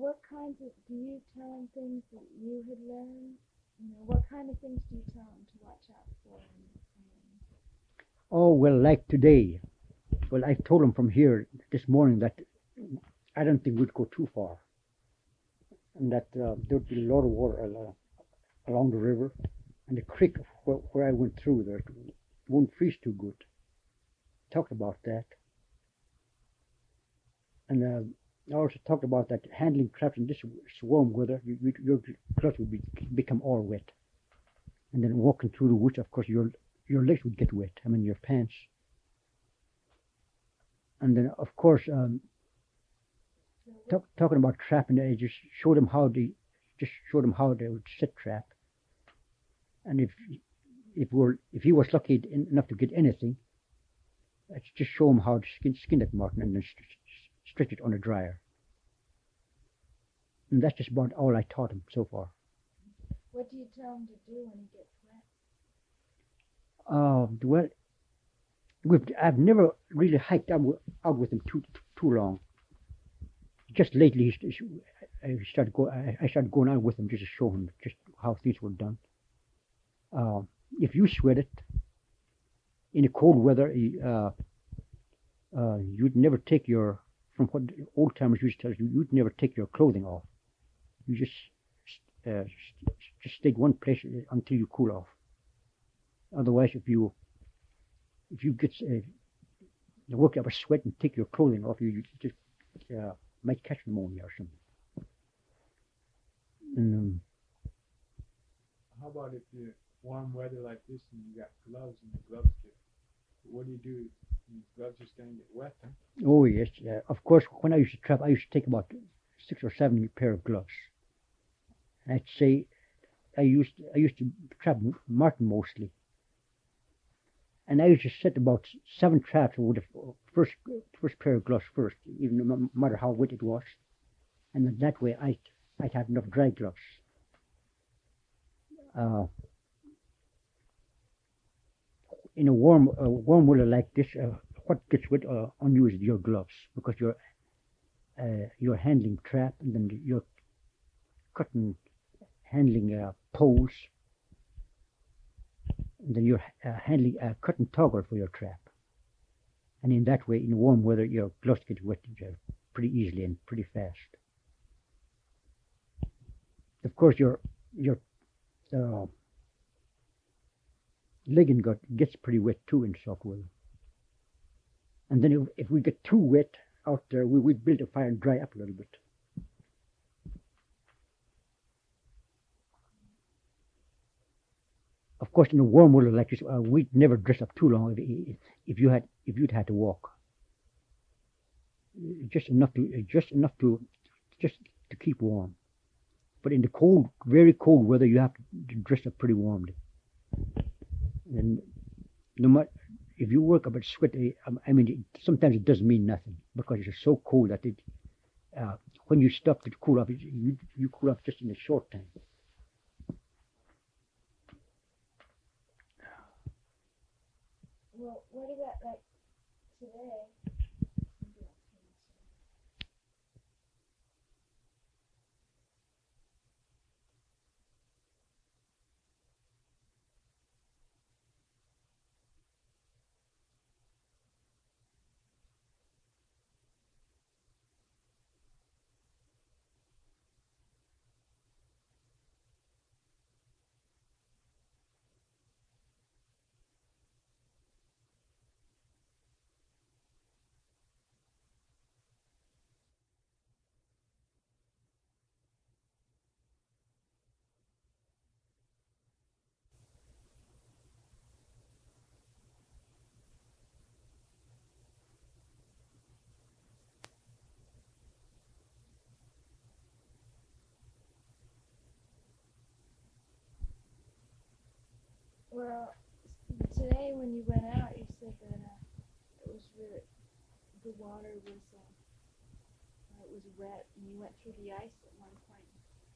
what kinds of, do you tell them things that you had learned? You know, what kind of things do you tell them to watch out for? And, Oh, well, like today. Well, I told them from here this morning that I don't think we'd go too far. And that uh, there would be a lot of water uh, along the river. And the creek where, where I went through there won't freeze too good. Talked about that. And uh, I also talked about that handling traps in this warm weather, you, you, your clothes would be, become all wet. And then walking through the woods, of course, your your legs would get wet. I mean, your pants. And then, of course, um, talk, talking about trapping, I just showed them how they just showed them how they would set trap. And if if we're if he was lucky enough to get anything, I just show him how to skin skin that marten and then st- stretch it on a dryer. And that's just about all I taught him so far. what do you tell him to do when he gets wet? Uh, well, we've, I've never really hiked out, with- out with him too too long. Just lately, he, st- I started go. I, I started going out with him just to show him just how things were done. Uh, if you sweat it in the cold weather, you, uh, uh, you'd never take your, from what old timers used to tell us, you, you'd never take your clothing off. You just uh, just stay one place until you cool off. Otherwise, if you if you get uh, you work up a sweat and take your clothing off, you, you just uh, might catch pneumonia or something. And, um, How about if you warm weather like this and you got gloves and the gloves get, what do you do? These gloves are starting to get wet, huh? oh yes, uh, of course. When I used to trap, I used to take about six or seven pair of gloves. And I'd say I used I used to trap marten mostly. And I used to set about seven traps with the first first pair of gloves first, even no matter how wet it was. And then that way I'd, I'd have enough dry gloves. Uh, in a warm uh, warm weather like this, uh, what gets wet uh, on you is your gloves, because you're uh, you're handling trap, and then you're cutting, handling uh, poles, and then you're uh, handling uh, cutting toggle for your trap. And in that way, in warm weather, your gloves get wet uh, pretty easily and pretty fast. Of course, your your uh, legging got, gets pretty wet too in soft weather. And then if, if we get too wet out there, we would build a fire and dry up a little bit. Of course, in a warm weather like this, uh, we'd never dress up too long if, if you had if you'd had to walk. Just enough to just enough to just to keep warm. But in the cold, very cold weather, you have to dress up pretty warmly. And no matter if you work up a sweat, I mean, it, sometimes it doesn't mean nothing because it's so cold that it. Uh, when you stop to cool off, you you cool off just in a short time. Well, what about like today? Well, today when you went out, you said that uh, it was really, the water was uh, it was wet, and you went through the ice at one point.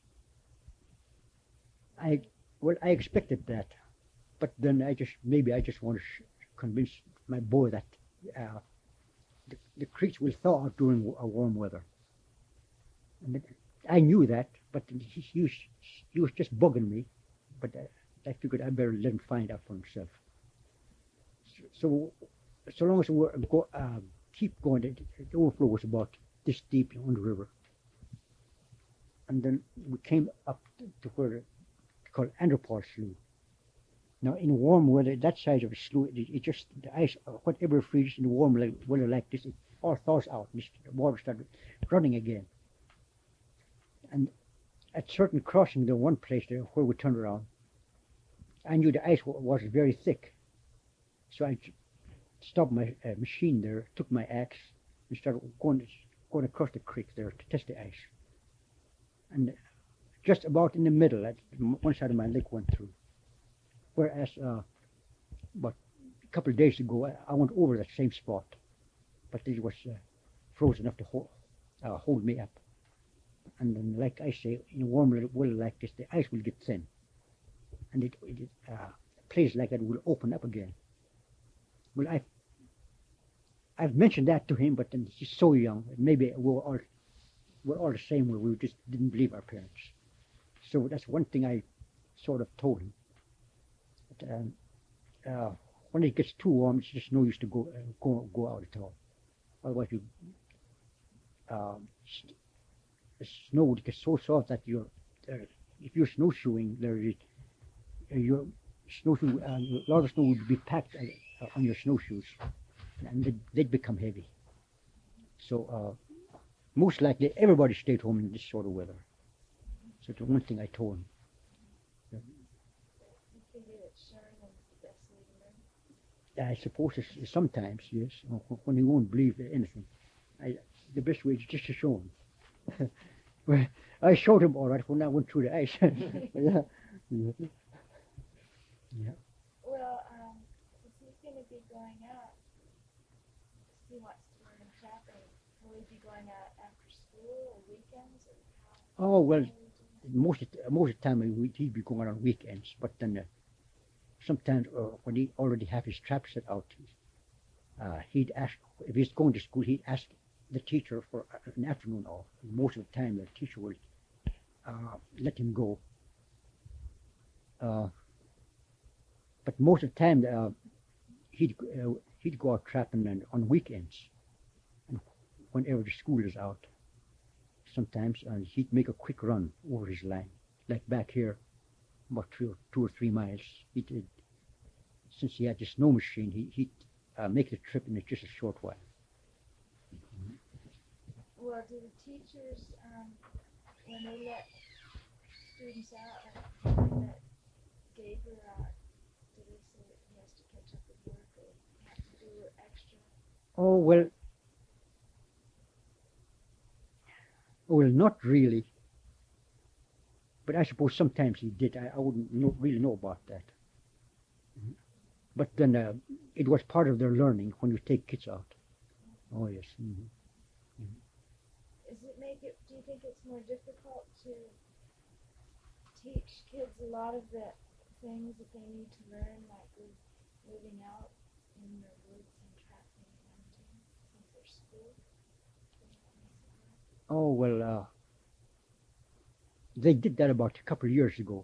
I well, I expected that, but then I just maybe I just want to sh- convince my boy that uh, the, the creeks will thaw out during a warm weather. And it, I knew that, but he, he, was, he was just bugging me. But I, I figured I better let him find out for himself. So, so, so long as we were go, uh, keep going, the, the overflow was about this deep on the river. And then we came up to where it's called Andropol Slough. Now, in warm weather, that size of a slough, it, it just, the ice, whatever freezes in warm weather like this, it all thaws out. And the water started running again. And at certain crossing, the one place there where we turned around, I knew the ice was very thick. So I stopped my uh, machine there, took my axe, and started going, going across the creek there to test the ice. And just about in the middle, at one side of my leg went through. Whereas uh, about a couple of days ago, I, I went over that same spot, but it was uh, frozen enough to hold, uh, hold me up. And then, like I say, in warm weather like this, the ice will get thin, and it, it uh, places like that will open up again. Well, I, I've mentioned that to him, but then he's so young. Maybe we're all, we're all the same way. We just didn't believe our parents. So that's one thing I sort of told him. But, um, uh, when it gets too warm, it's just no use to go uh, go go out at all. Otherwise, you um, the snow would get so soft that you're, uh, if you're snowshoeing, there is uh, your snowshoe, uh, a lot of snow would be packed uh, on your snowshoes, and they'd, they'd become heavy. So uh, most likely, everybody stayed home in this sort of weather. So the one thing I told him. I suppose it's, sometimes, yes, when he won't believe anything. I, the best way is just to show him. Well, I showed him all right when I went through the ice. yeah. yeah. Yeah. Well, um, if he's going to be going out, he wants to learn trapping, will he be going out after school or weekends? Or how, oh, well, most of, most of the time he'd be going on weekends, but then uh, sometimes uh, when he already have his trap set out, uh, he'd ask, if he's going to school, he'd ask the teacher for an afternoon off. Most of the time the teacher will uh, let him go. Uh, but most of the time uh, he'd, uh, he'd go out trapping on, on weekends, and whenever the school is out. Sometimes uh, he'd make a quick run over his line, like back here, about three or, two or three miles. He did, since he had the snow machine, he, he'd uh, make the trip in just a short while. Well, do the teachers, um, when they let students out, like when they let Gabriel out, do they say that he has to catch up with work or have to do extra? Oh, well, well, not really. But I suppose sometimes he did. I, I wouldn't know, really know about that. Mm-hmm. But then uh, it was part of their learning when you take kids out. Oh, yes. Mm-hmm. Does it make it, do you think it's more difficult to teach kids a lot of the things that they need to learn, like with living out in the woods and trapping and hunting since they're school? Oh, well, uh, they did that about a couple of years ago.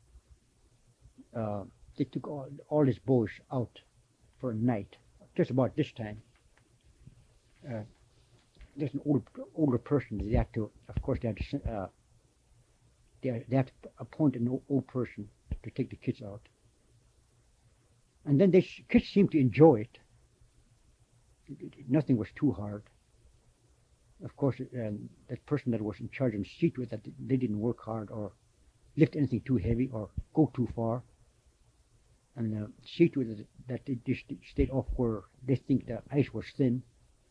Uh, they took all, all his boys out for a night, just about this time. Uh, there's an old, older person. They have to, of course, they have to, uh, they, they have to appoint an old, old person to take the kids out. And then the kids seemed to enjoy it. Nothing was too hard. Of course, um, that person that was in charge of them see to it that they didn't work hard or lift anything too heavy or go too far. And uh, see to it that they just stayed off where they think the ice was thin.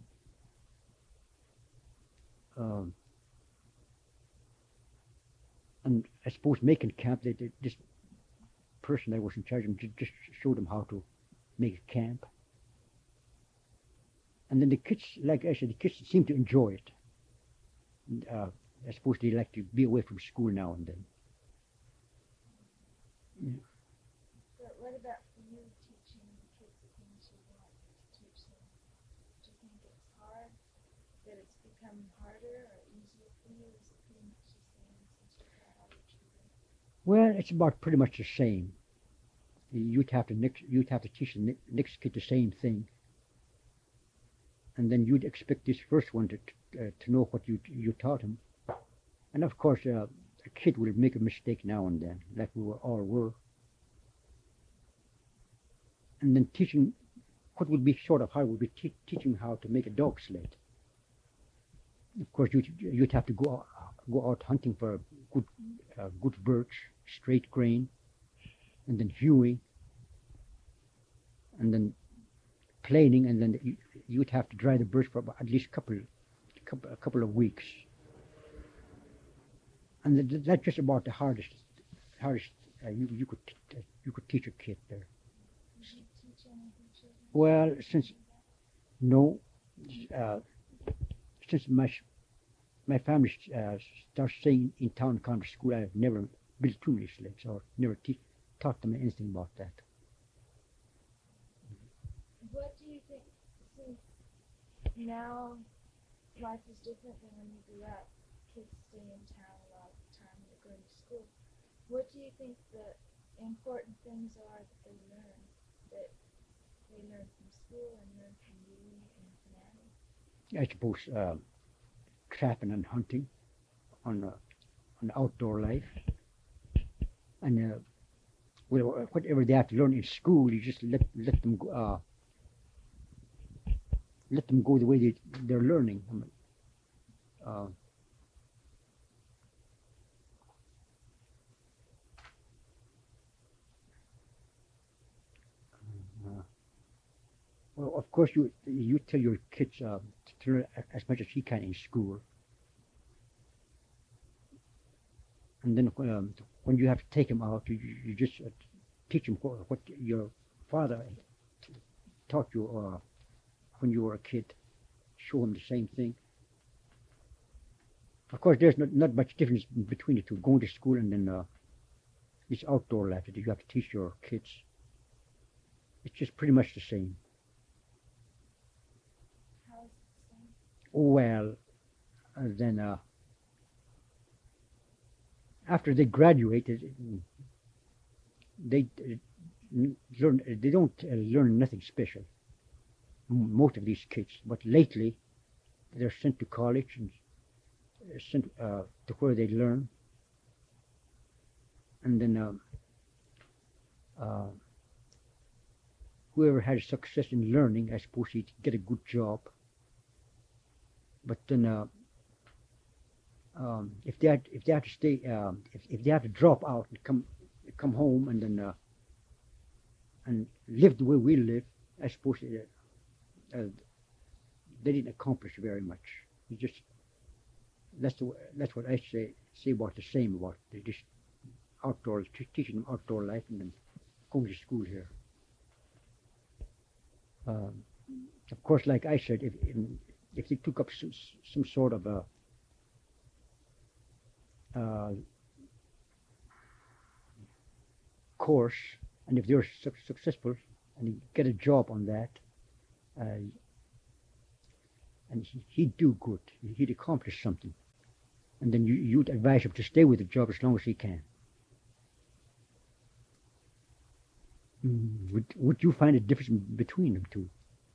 Um, and I suppose making camp, they, they, this person that was in charge of them just showed them how to make a camp. And then the kids, like I said, the kids seem to enjoy it. And, uh, I suppose they like to be away from school now and then. Yeah. But what about for you teaching the kids the things you want to teach them? Do you think it's hard, that it's become harder or easier for you? Is it pretty much the Well, it's about pretty much the same. You'd have to next, you'd have to teach the ne- next kid the same thing, and then you'd expect this first one to uh, to know what you you taught him. And of course, uh, a kid will make a mistake now and then, like we were, all were. And then teaching, what would be sort of hard would be te- teaching how to make a dog sled. Of course, you'd, you'd have to go out, go out hunting for good, uh, good birch, straight grain, and then hewing, and then planing, and then you, you'd have to dry the birch for about at least a couple, couple, a couple of weeks. And th- that's just about the hardest, hardest uh, you, you could t- uh, you could teach a kid there. Did you teach any of your children? Well, since no, uh, since my sh- my family uh, started staying in town country school, I've never built too many sleds or never te- taught them anything about that. What do you think, since now life is different than when you grew up, kids stay in town a lot of the time and they're going to school, what do you think the important things are that they learn, that they learn from school and learn from you and from Annie? I suppose uh, trapping and hunting on uh, on outdoor life, and uh, well, whatever they have to learn in school, you just let let them go, uh, let them go the way they they're learning. I mean, uh, uh, well, of course, you you tell your kids uh, to learn a- as much as he can in school, and then um, when you have to take him out, you, you just uh, teach him what, what your father taught you uh, when you were a kid. Show him the same thing. Of course, there's not, not much difference between the two, going to school and then uh, this outdoor life that you have to teach your kids. It's just pretty much the same. How is it the same? Well, uh, then uh, after they graduated, they uh, learn. They don't uh, learn nothing special. M- Most of these kids, but lately they're sent to college and uh, sent uh, to where they learn, and then um, uh, whoever has success in learning, I suppose he'd get a good job. But then, uh, um, if they had, if they have to stay, um, if if they have to drop out and come come home and then uh, and live the way we live, I suppose uh, uh, they didn't accomplish very much. You just that's the that's what I say say about the same about they just outdoor t- teaching them outdoor life and then going to school here. Um, of course, like I said, if in, if they took up some, some sort of a uh, course, and if they're su- successful and they get a job on that, uh, and he, he'd do good, he'd accomplish something, and then you, you'd advise him to stay with the job as long as he can. Mm, Would would you find a difference between them two?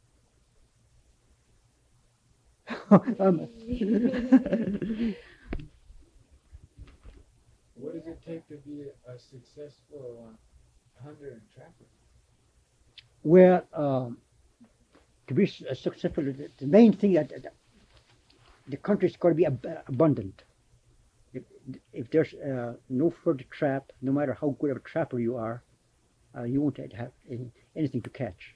um, What does it take to be a, a successful uh, hunter and trapper? well, um, to be s- uh, successful, the, the main thing that that the country's got to be ab- abundant. If, if there's uh, no further trap, no matter how good of a trapper you are, uh, you won't have any, anything to catch.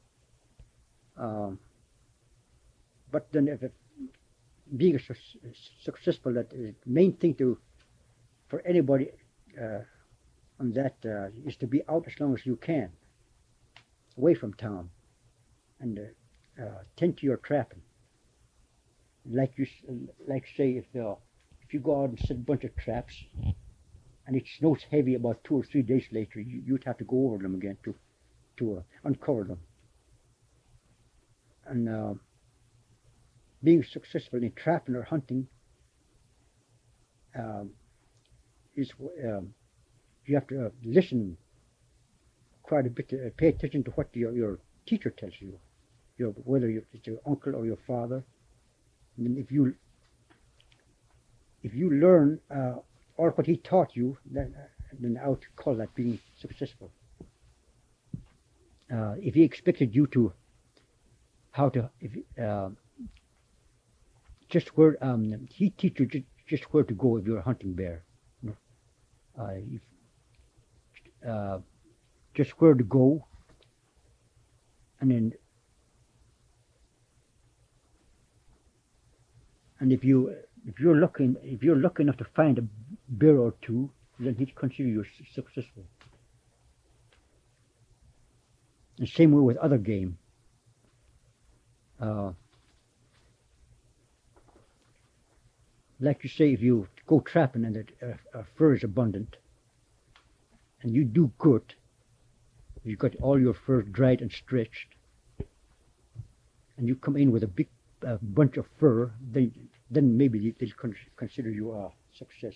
Um, but then, if it, being a su- successful, that the main thing to for anybody uh, on that uh, is to be out as long as you can, away from town, and uh, uh, tend to your trapping. Like you, s- like say, if uh, if you go out and set a bunch of traps, and it snows heavy about two or three days later, you, you'd have to go over them again to to uh, uncover them. And uh, being successful in trapping or hunting um, is um, you have to uh, listen quite a bit. Uh, pay attention to what your your teacher tells you, your whether you, it's your uncle or your father. And then if you if you learn uh, all what he taught you, then uh, then I would call that being successful. Uh, if he expected you to how to if uh, just where um, he teach you just, just where to go if you're a hunting bear. You know? uh, if, uh, just where to go, and then and if you if you're lucky if you're lucky enough to find a bear or two, then he'd consider you successful. The same way with other game. Uh, like you say, if you go trapping and it, uh, uh, fur is abundant, and you do good, you've got all your fur dried and stretched, and you come in with a big uh, bunch of fur, then then maybe they'll con- consider you a success.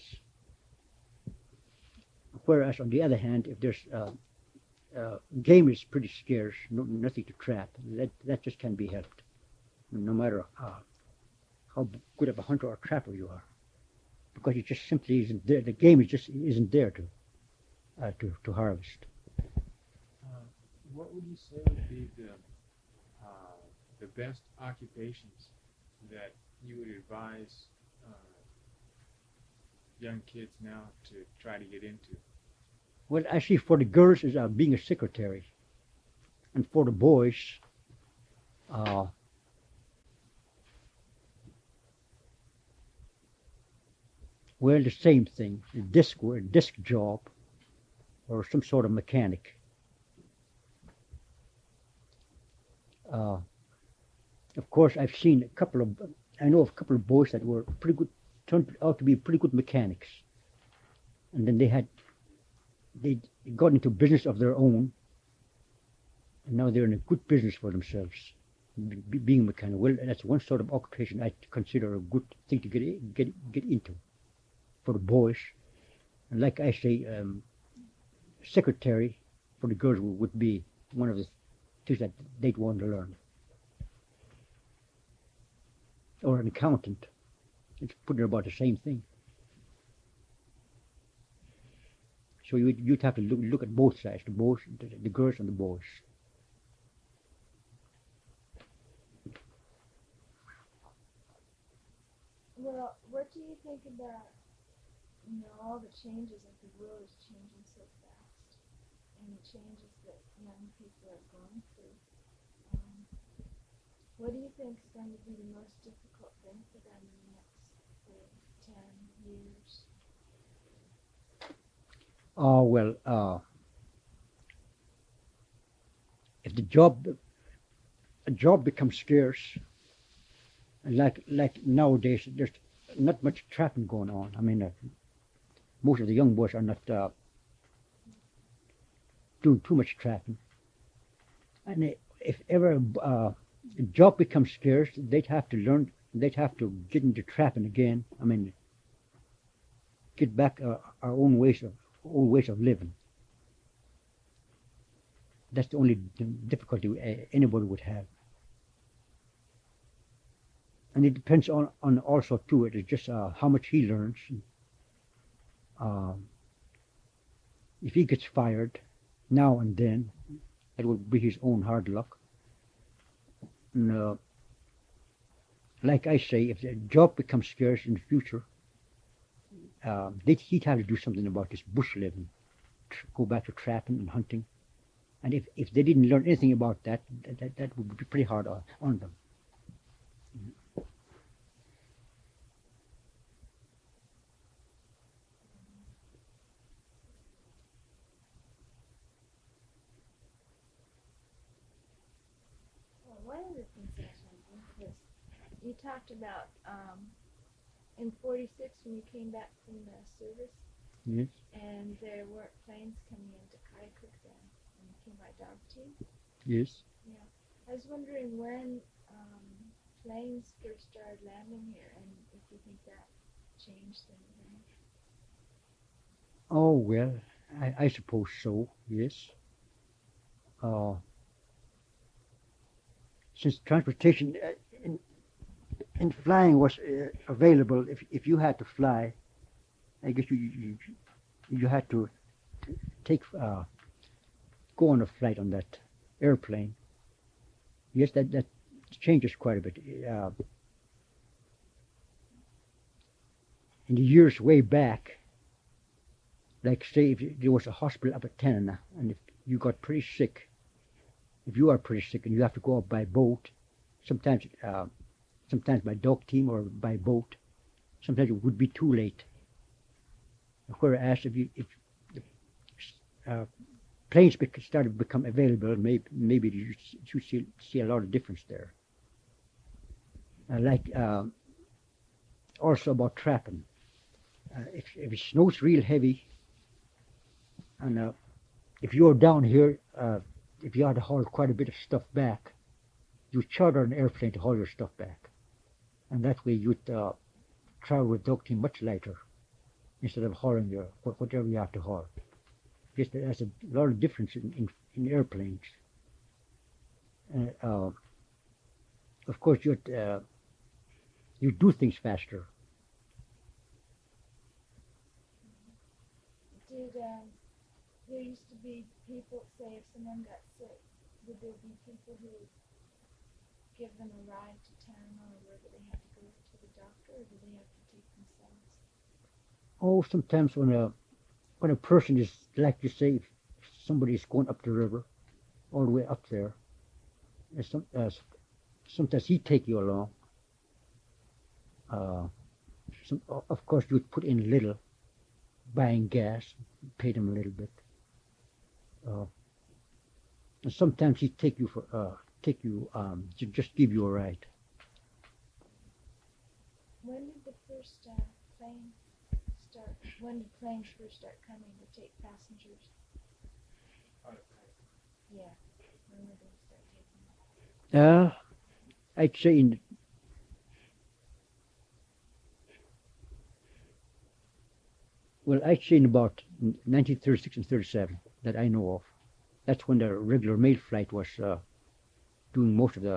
Whereas on the other hand, if there's uh, uh, game is pretty scarce, no, nothing to trap, that that just can't be helped, no matter uh, how good of a hunter or trapper you are, because it just simply isn't there. The game is just isn't there to uh, to to harvest. Uh, what would you say would be the uh, the best occupations that you would advise uh, young kids now to try to get into? Well, actually, for the girls is uh, being a secretary, and for the boys, uh, well, the same thing: a desk work, desk job, or some sort of mechanic. Uh, of course, I've seen a couple of, I know of a couple of boys that were pretty good, turned out to be pretty good mechanics, and then they had, they got into business of their own, and now they're in a good business for themselves, be, being a mechanic. Well, that's one sort of occupation I consider a good thing to get get get into for the boys, and like I say, um, secretary for the girls would be one of the things that they'd want to learn. Or an accountant. It's putting about the same thing. So you'd, you'd have to look, look at both sides, the boys, the, the girls and the boys. Well, what do you think about, you know, all the changes, like the world is changing so fast, and the changes that young people are going through? Um, what do you think is going to be the most difficult thing for them in the next, say, ten years? Oh, well, uh, if the job, a job becomes scarce, like like nowadays, there's not much trapping going on. I mean, uh, most of the young boys are not uh, doing too much trapping. And if ever uh, a job becomes scarce, they'd have to learn, they'd have to get into trapping again. I mean, get back uh, our own ways of old ways of living. That's the only difficulty anybody would have. And it depends on, on also too, it is just uh, how much he learns. Um, if he gets fired now and then, it will be his own hard luck. And, uh, like I say, if the job becomes scarce in the future, uh, he'd have to do something about this bush living, tr- go back to trapping and hunting. And if, if they didn't learn anything about that, that, that, that would be pretty hard on, on them. Well, one of the things I was wondering was, you talked about um, in forty-six when you came back from the service, Yes. and there weren't planes coming into Keokuk then, and you came by dog team. Yes. Yeah, I was wondering when um, planes first started landing here, and if you think that changed anything. Oh, well, I, I suppose so. Yes. Uh, since transportation uh, in, in flying was uh, available, if if you had to fly, I guess you you, you had to take uh, go on a flight on that airplane. Yes, that that changes quite a bit. Uh, in the years way back, like say if you, there was a hospital up at Tanana, and if you got pretty sick, if you are pretty sick and you have to go up by boat, sometimes uh, sometimes by dog team or by boat, sometimes it would be too late. Whereas if you if uh, planes bec- started to become available, maybe maybe you, you see see a lot of difference there. Uh, like uh, also about trapping. Uh, if if it snows real heavy, and uh, if you're down here, uh, if you had to haul quite a bit of stuff back, you charter an airplane to haul your stuff back, and that way you'd uh, travel with dog team much lighter instead of hauling your wh- whatever you have to haul. Just there's a lot of difference in in, in airplanes. Uh, uh, of course, you'd uh, you do things faster. Did um, there used to be people, say if someone got sick, would there be people who would give them a ride to town or wherever they had to go to the doctor, or do they have to take themselves? Oh, sometimes when a when a person is, like you say, if somebody is going up the river, all the way up there, and some, uh, sometimes he take you along. Uh, some, of course, you'd put in a little, buying gas, pay them a little bit. Uh, and sometimes he'd take you for uh, take you um, to just give you a ride. When did the first uh, plane start? When did planes first start coming to take passengers? Yeah. When did they start taking them? Uh, I'd say in well, I'd say in about nineteen thirty-six and thirty-seven that I know of. That's when the regular mail flight was uh, doing most of the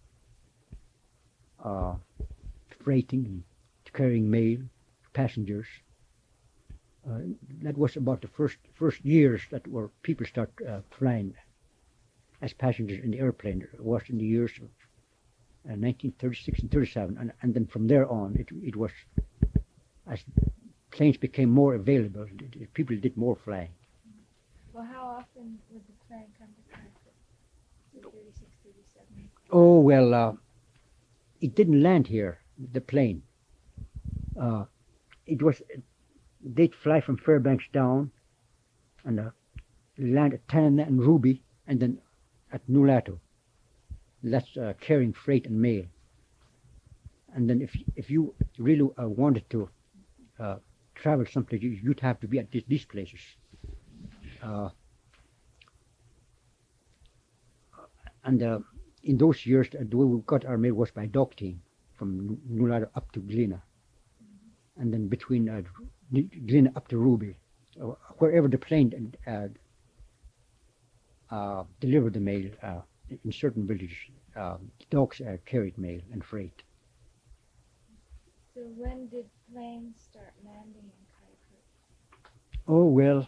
uh, freighting and carrying mail, passengers. Uh, that was about the first first years that were people start uh, flying as passengers in the airplane. It was in the years of uh, nineteen thirty-six and thirty-seven, and, and then from there on, it it was as planes became more available, it, it, people did more flying. Well, how often would the plane come to Frankfurt? So thirty-six, thirty-seven. Oh well, uh, it didn't land here. The plane. Uh, it was. They'd fly from Fairbanks down, and uh, land at Tanana and Ruby, and then at Nulato. That's uh, carrying freight and mail. And then if if you really uh, wanted to uh, travel someplace, you- you'd have to be at these, these places. Uh, and uh, in those years, uh, the way we got our mail was by dog team from Nulato up to Galena, and then between uh, Galena up to Ruby, uh, wherever the plane uh, uh, delivered the mail. Uh, in certain villages, uh, dogs uh, carried mail and freight. So when did planes start landing in Kaikoura? Oh well,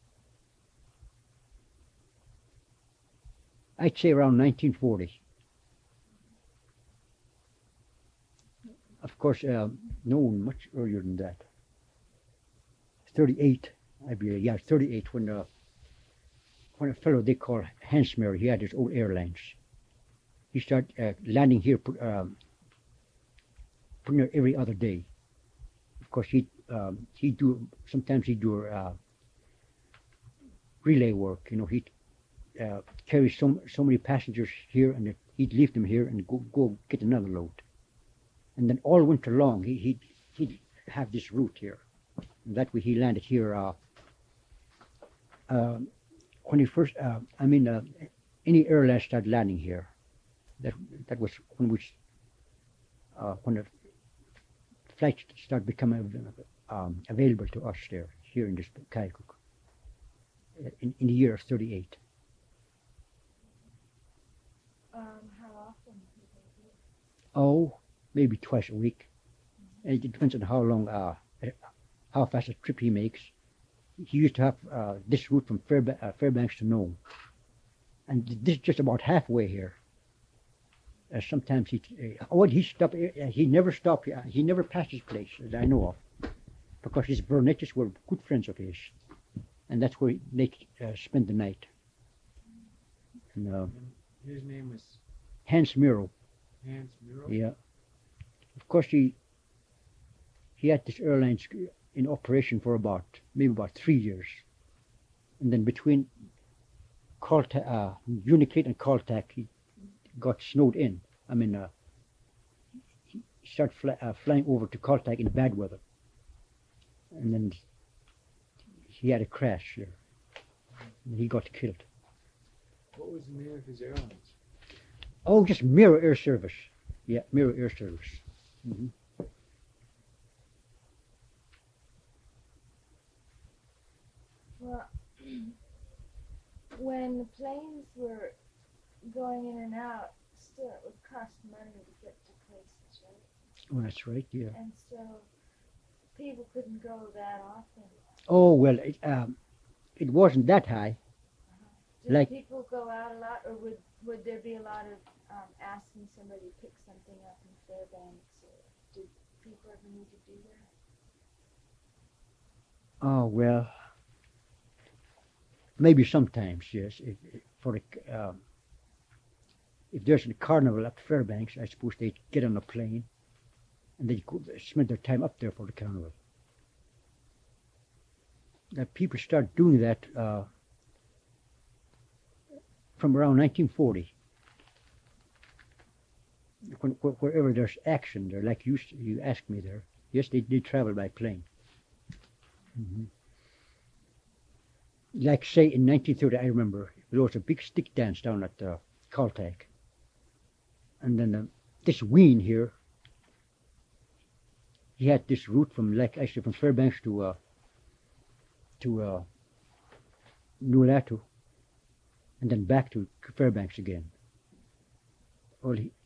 I'd say around nineteen forty. Of course, uh, no, much earlier than that. thirty-eight, I believe. Yeah, thirty-eight when uh, when a fellow they call Hans Mary, he had his own airlines. He started uh, landing here, put, um, putting there every other day. Of course, he'd um, he'd do sometimes he'd do uh, relay work. You know, he'd uh, carry so so many passengers here, and he'd leave them here and go go get another load. And then all winter long, he he'd he'd have this route here. And that way, he landed here. Uh, uh, when he first, uh, I mean, uh, any airline started landing here. That that was when we, uh, when the flights started becoming um, available to us there here in this Kaikouk. in, in the year of thirty-eight. Um, how often do they do it? Oh, maybe twice a week. And it depends on how long, uh, how fast a trip he makes. He used to have uh, this route from Fairba- uh, Fairbanks to Nome. And this is just about halfway here. Uh, sometimes he, uh, oh, he stopped, uh, he never stopped, uh, he never passed his place that I know of. Because his Burnettis were good friends of his. And that's where they uh, spent the night. And, uh, And his name was Hans Miro, Hans Muro. yeah. Of course, he he had this airlines in operation for about maybe about three years, and then between Caltech, uh, Uniclate and Caltech, he got snowed in. I mean, uh, he started fly, uh, flying over to Caltech in bad weather, and then he had a crash there, and he got killed. What was the name of his airlines? Oh, just Miro Air Service. Yeah, Miro Air Service. hmm Well, when the planes were going in and out, still it would cost money to get to places, right? Oh, that's right. Yeah. And so people couldn't go that often. Oh well, it, um, it wasn't that high. Did Like- people go out a lot, or would would there be a lot of um, asking somebody to pick something up in Fairbanks? Or did people ever need to do that? Oh well, maybe sometimes yes. If, if for the, um, if there's a carnival at Fairbanks, I suppose they get on a plane, and they go, spend their time up there for the carnival. That people start doing that uh, from around nineteen forty. When, wh- wherever there's action there, like you s- you asked me there, yes, they did travel by plane. hmm Like say in nineteen thirty, I remember there was a big stick dance down at uh, Caltech, and then uh, this Ween here, he had this route from like actually from Fairbanks to uh, to uh, Nulato, and then back to Fairbanks again. Well, he,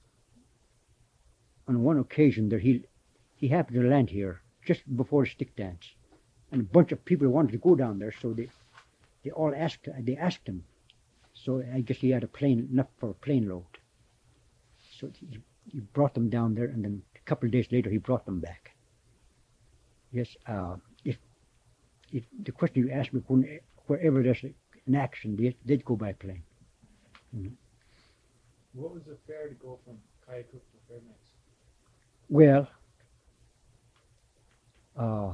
on one occasion there he he happened to land here just before the stick dance, and a bunch of people wanted to go down there, so they they all asked they asked him. So I guess he had a plane enough for a plane load. So he, he brought them down there, and then a couple of days later he brought them back. Yes, uh, if if the question you asked me, when, wherever there's an action, they they'd go by plane. What was the fare to go from Kayakuk to Fairbanks? Well, uh,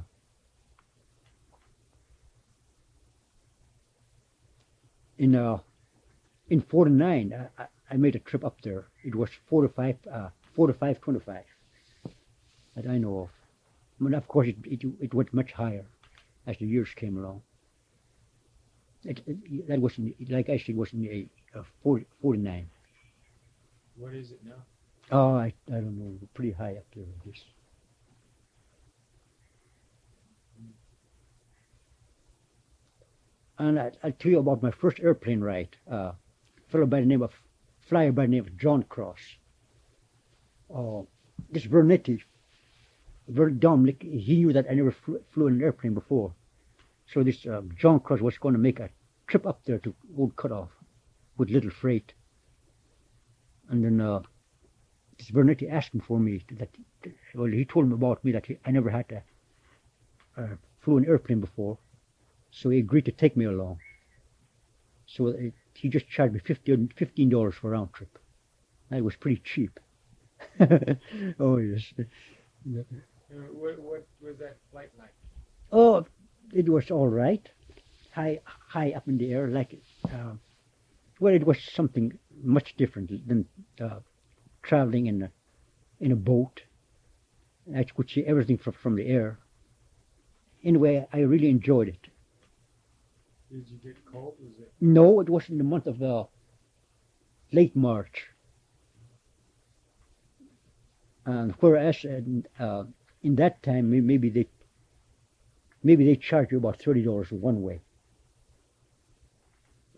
in uh, in forty-nine, I, I, I made a trip up there. It was forty-five, uh, forty-five twenty-five that I know of. I mean, of course, it, it it went much higher as the years came along. It, it, that was in, like I said, was in a, a forty, forty-nine. What is it now? Oh, I I don't know, pretty high up there, I guess. And I, I'll tell you about my first airplane ride. Uh, a fellow by the name of, flyer by the name of John Cross. Uh, this Vernetti, very dumb, like, he knew that I never flew, flew in an airplane before. So this uh, John Cross was going to make a trip up there to Old Cutoff with little freight. And then uh, this Vernetti asked him for me, to, that, well, he told him about me that he, I never had to, uh, flew an airplane before. So he agreed to take me along. So it, he just charged me fifteen dollars for a round trip. That was pretty cheap. Oh, yes. Uh, what, what was that flight like? Oh, it was all right. High, high up in the air, like, uh, well, it was something much different than uh, traveling in a in a boat. I could see everything from from the air. Anyway, I really enjoyed it. Did you get cold? Was it? No, it was in the month of uh, late March. And whereas in, uh, in that time, may- maybe they maybe they charge you about thirty dollars one way.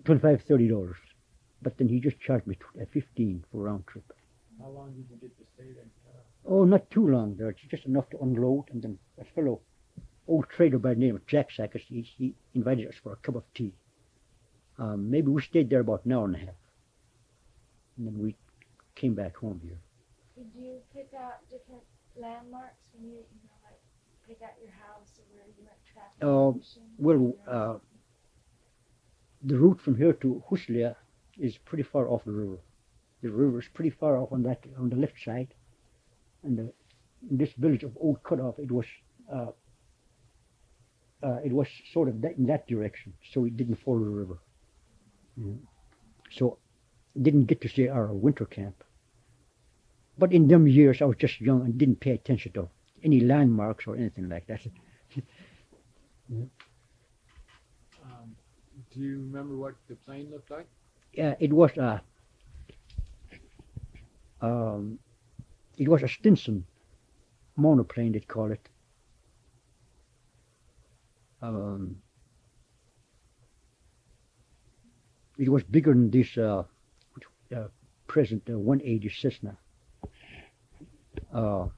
twenty-five, thirty dollars. But then he just charged me tw- uh, fifteen for round trip. How long did you get to stay there? Oh, not too long there. It's just enough to unload. And then a fellow, old trader by the name of Jack Sackers, he, he invited us for a cup of tea. Um, maybe we stayed there about an hour and a half. And then we came back home here. Did you pick out different landmarks when you, you know, like pick out your house or where you went traveling? Uh, fishing, well, or- uh, the route from here to Huslia is pretty far off the river. The river is pretty far off on that on the left side, and the, in this village of Old Cutoff, it was uh, uh, it was sort of that, in that direction, so it didn't follow the river. Yeah. So didn't get to see our winter camp. But in them years, I was just young and didn't pay attention to any landmarks or anything like that. Um, do you remember what the plane looked like? Yeah, it was a um, it was a Stinson monoplane, they'd call it. Um, it was bigger than this uh, uh, present uh, one eighty Cessna. Uh,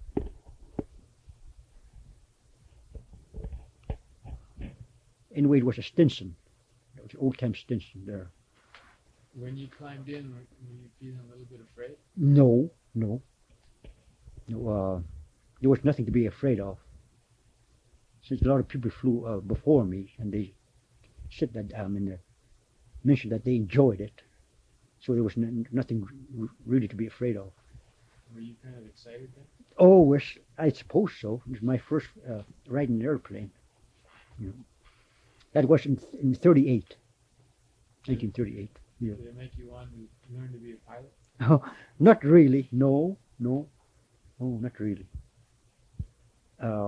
anyway, it was a Stinson. It was an old-time Stinson there. When you climbed in, were, were you feeling a little bit afraid? No, no. No, uh, there was nothing to be afraid of. Since a lot of people flew uh, before me, and they said that, I mean, uh, mentioned that they enjoyed it. So there was n- nothing r- really to be afraid of. Were you kind of excited then? Oh, yes, I suppose so. It was my first uh, ride in an airplane. You know. That was in, in thirty-eight, nineteen thirty-eight. Yeah. Did it make you want to learn to be a pilot? Oh, not really. No, no, no, not really. Uh,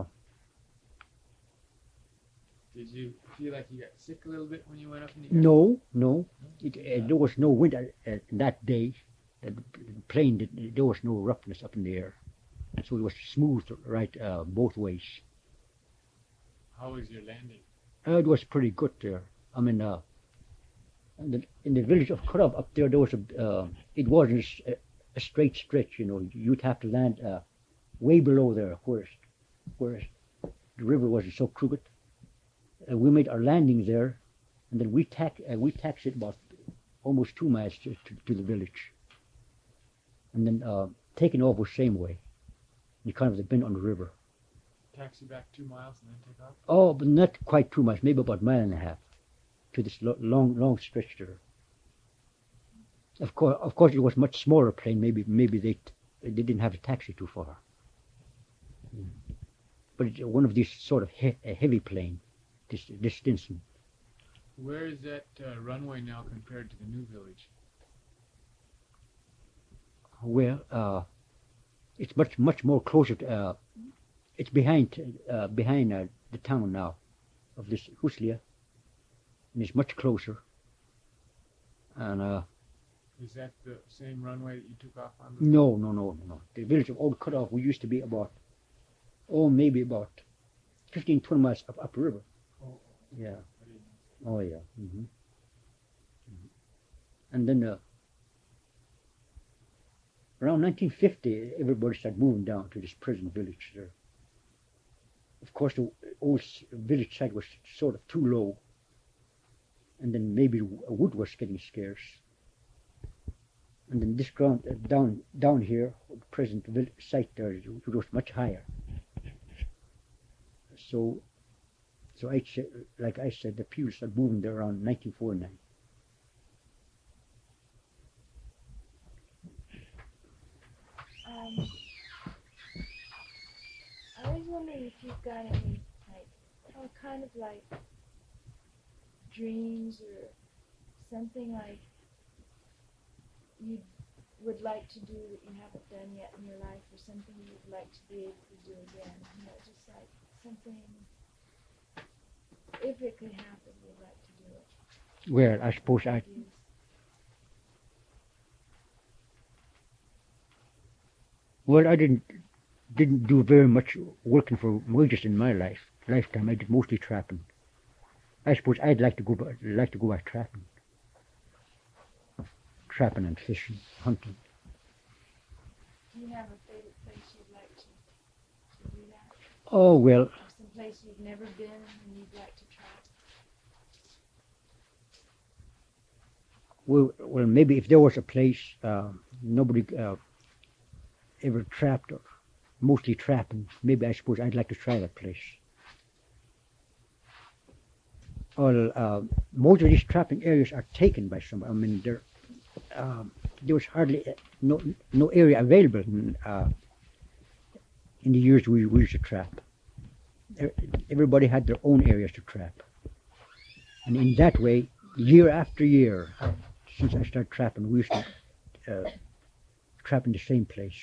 Did you feel like you got sick a little bit when you went up in the air? no, no. It, uh, there was no wind uh, uh, that day. The plane, did, there was no roughness up in the air. So it was smooth right uh, both ways. How was your landing? Uh, it was pretty good there. I mean, uh, in the, in the village of Cutoff up there, there was a, uh, it wasn't a, a straight stretch, you know. You'd have to land uh, way below there, whereas, whereas the river wasn't so crooked. Uh, we made our landing there, and then we tack uh, we taxied about almost two miles to, to, to the village, and then uh, taking off was same way. You kind of been on the river. Taxi back two miles and then take off? Oh, but not quite two miles, maybe about a mile and a half to this lo- long, long stretch there. Of course, of course, it was much smaller plane. Maybe, maybe they they didn't have a taxi too far. Mm. But it's one of these sort of he- a heavy plane, this this Stinson. Where is that uh, runway now compared to the new village? Where uh, it's much much more closer to. Uh, it's behind uh, behind uh, the town now of this Huslia, and it's much closer. And uh, Is that the same runway that you took off on? no, no, no, no. The village of Old Cutoff, we used to be about, oh, maybe about fifteen, twenty miles up upriver. Oh, Yeah. I didn't know. Oh, yeah. hmm And then uh, around nineteen fifty, everybody started moving down to this present village there. Of course, the old s- village site was sort of too low, and then maybe w- wood was getting scarce. And then this ground uh, down down here, the present vil- site there, it it was much higher. So, so I said, like I said, the people started moving there around nineteen forty-nine. Um, I was wondering if you've got any, like, oh, kind of like dreams or something like you would like to do that you haven't done yet in your life, or something you'd like to be able to do again. You know, just like something, if it could happen, you'd like to do it. Well, I suppose I, Ideas. well, I didn't didn't do very much working for wages in my life lifetime. I did mostly trapping. I suppose I'd like to go by, like to go back trapping. trapping and fishing, hunting. Do you have a favorite place you'd like to, to do that? Oh well, Or some place you've never been and you'd like to try? well, well maybe if there was a place uh, nobody uh, ever trapped or mostly trapping, maybe I suppose I'd like to try that place. Well, uh, most of these trapping areas are taken by somebody. I mean, there, um, there was hardly uh, no no area available in, uh, in the years we, we used to trap. E- Everybody had their own areas to trap, and in that way, year after year, since I started trapping, we used to uh, trap in the same place.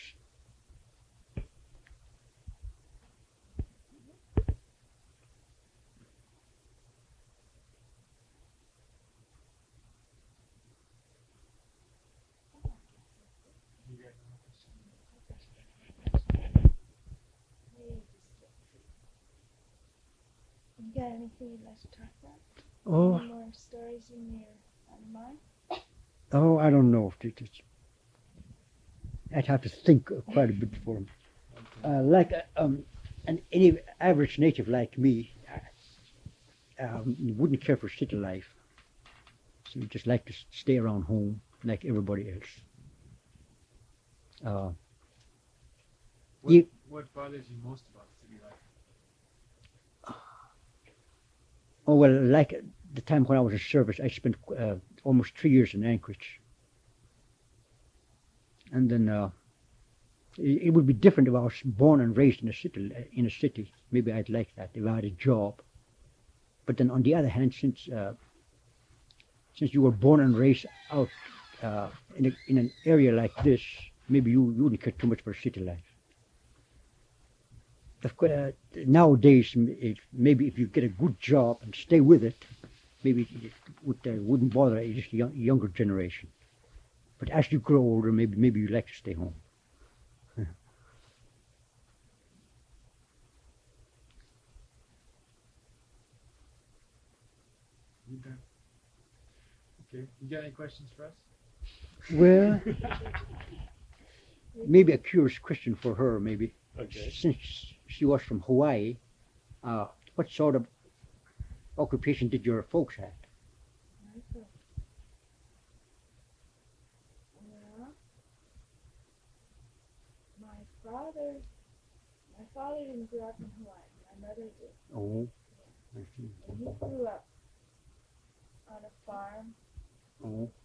You got no question? Maybe just look through. You got anything you'd like to talk about? Oh, Any more stories in your on mind? oh, I don't know. It- it's- I'd have to think uh, quite a bit for them. Okay. Uh, like uh, um, an any average native like me, uh, um, wouldn't care for city life. So you just like to s- stay around home like everybody else. Uh, What, you- what bothers you most about city life? oh well, like uh, the time when I was in service, I spent uh, almost three years in Anchorage, and then uh, it, it would be different if I was born and raised in a city. In a city, maybe I'd like that if I had a job. But then on the other hand, since uh, since you were born and raised out uh, in a, in an area like this, maybe you, you wouldn't care too much for city life. Of course, uh, nowadays, m- it, maybe if you get a good job and stay with it, maybe it would, uh, wouldn't bother uh, just the young, younger generation. But as you grow older, maybe maybe you like to stay home. You done? Okay. You got any questions for us? Well, maybe a curious question for her, maybe. Okay. Since she was from Hawaii, uh, what sort of occupation did your folks have? Michael. Well, my father, my father didn't grow up in Hawaii. My mother did. Oh, I see. And he grew up on a farm Oh,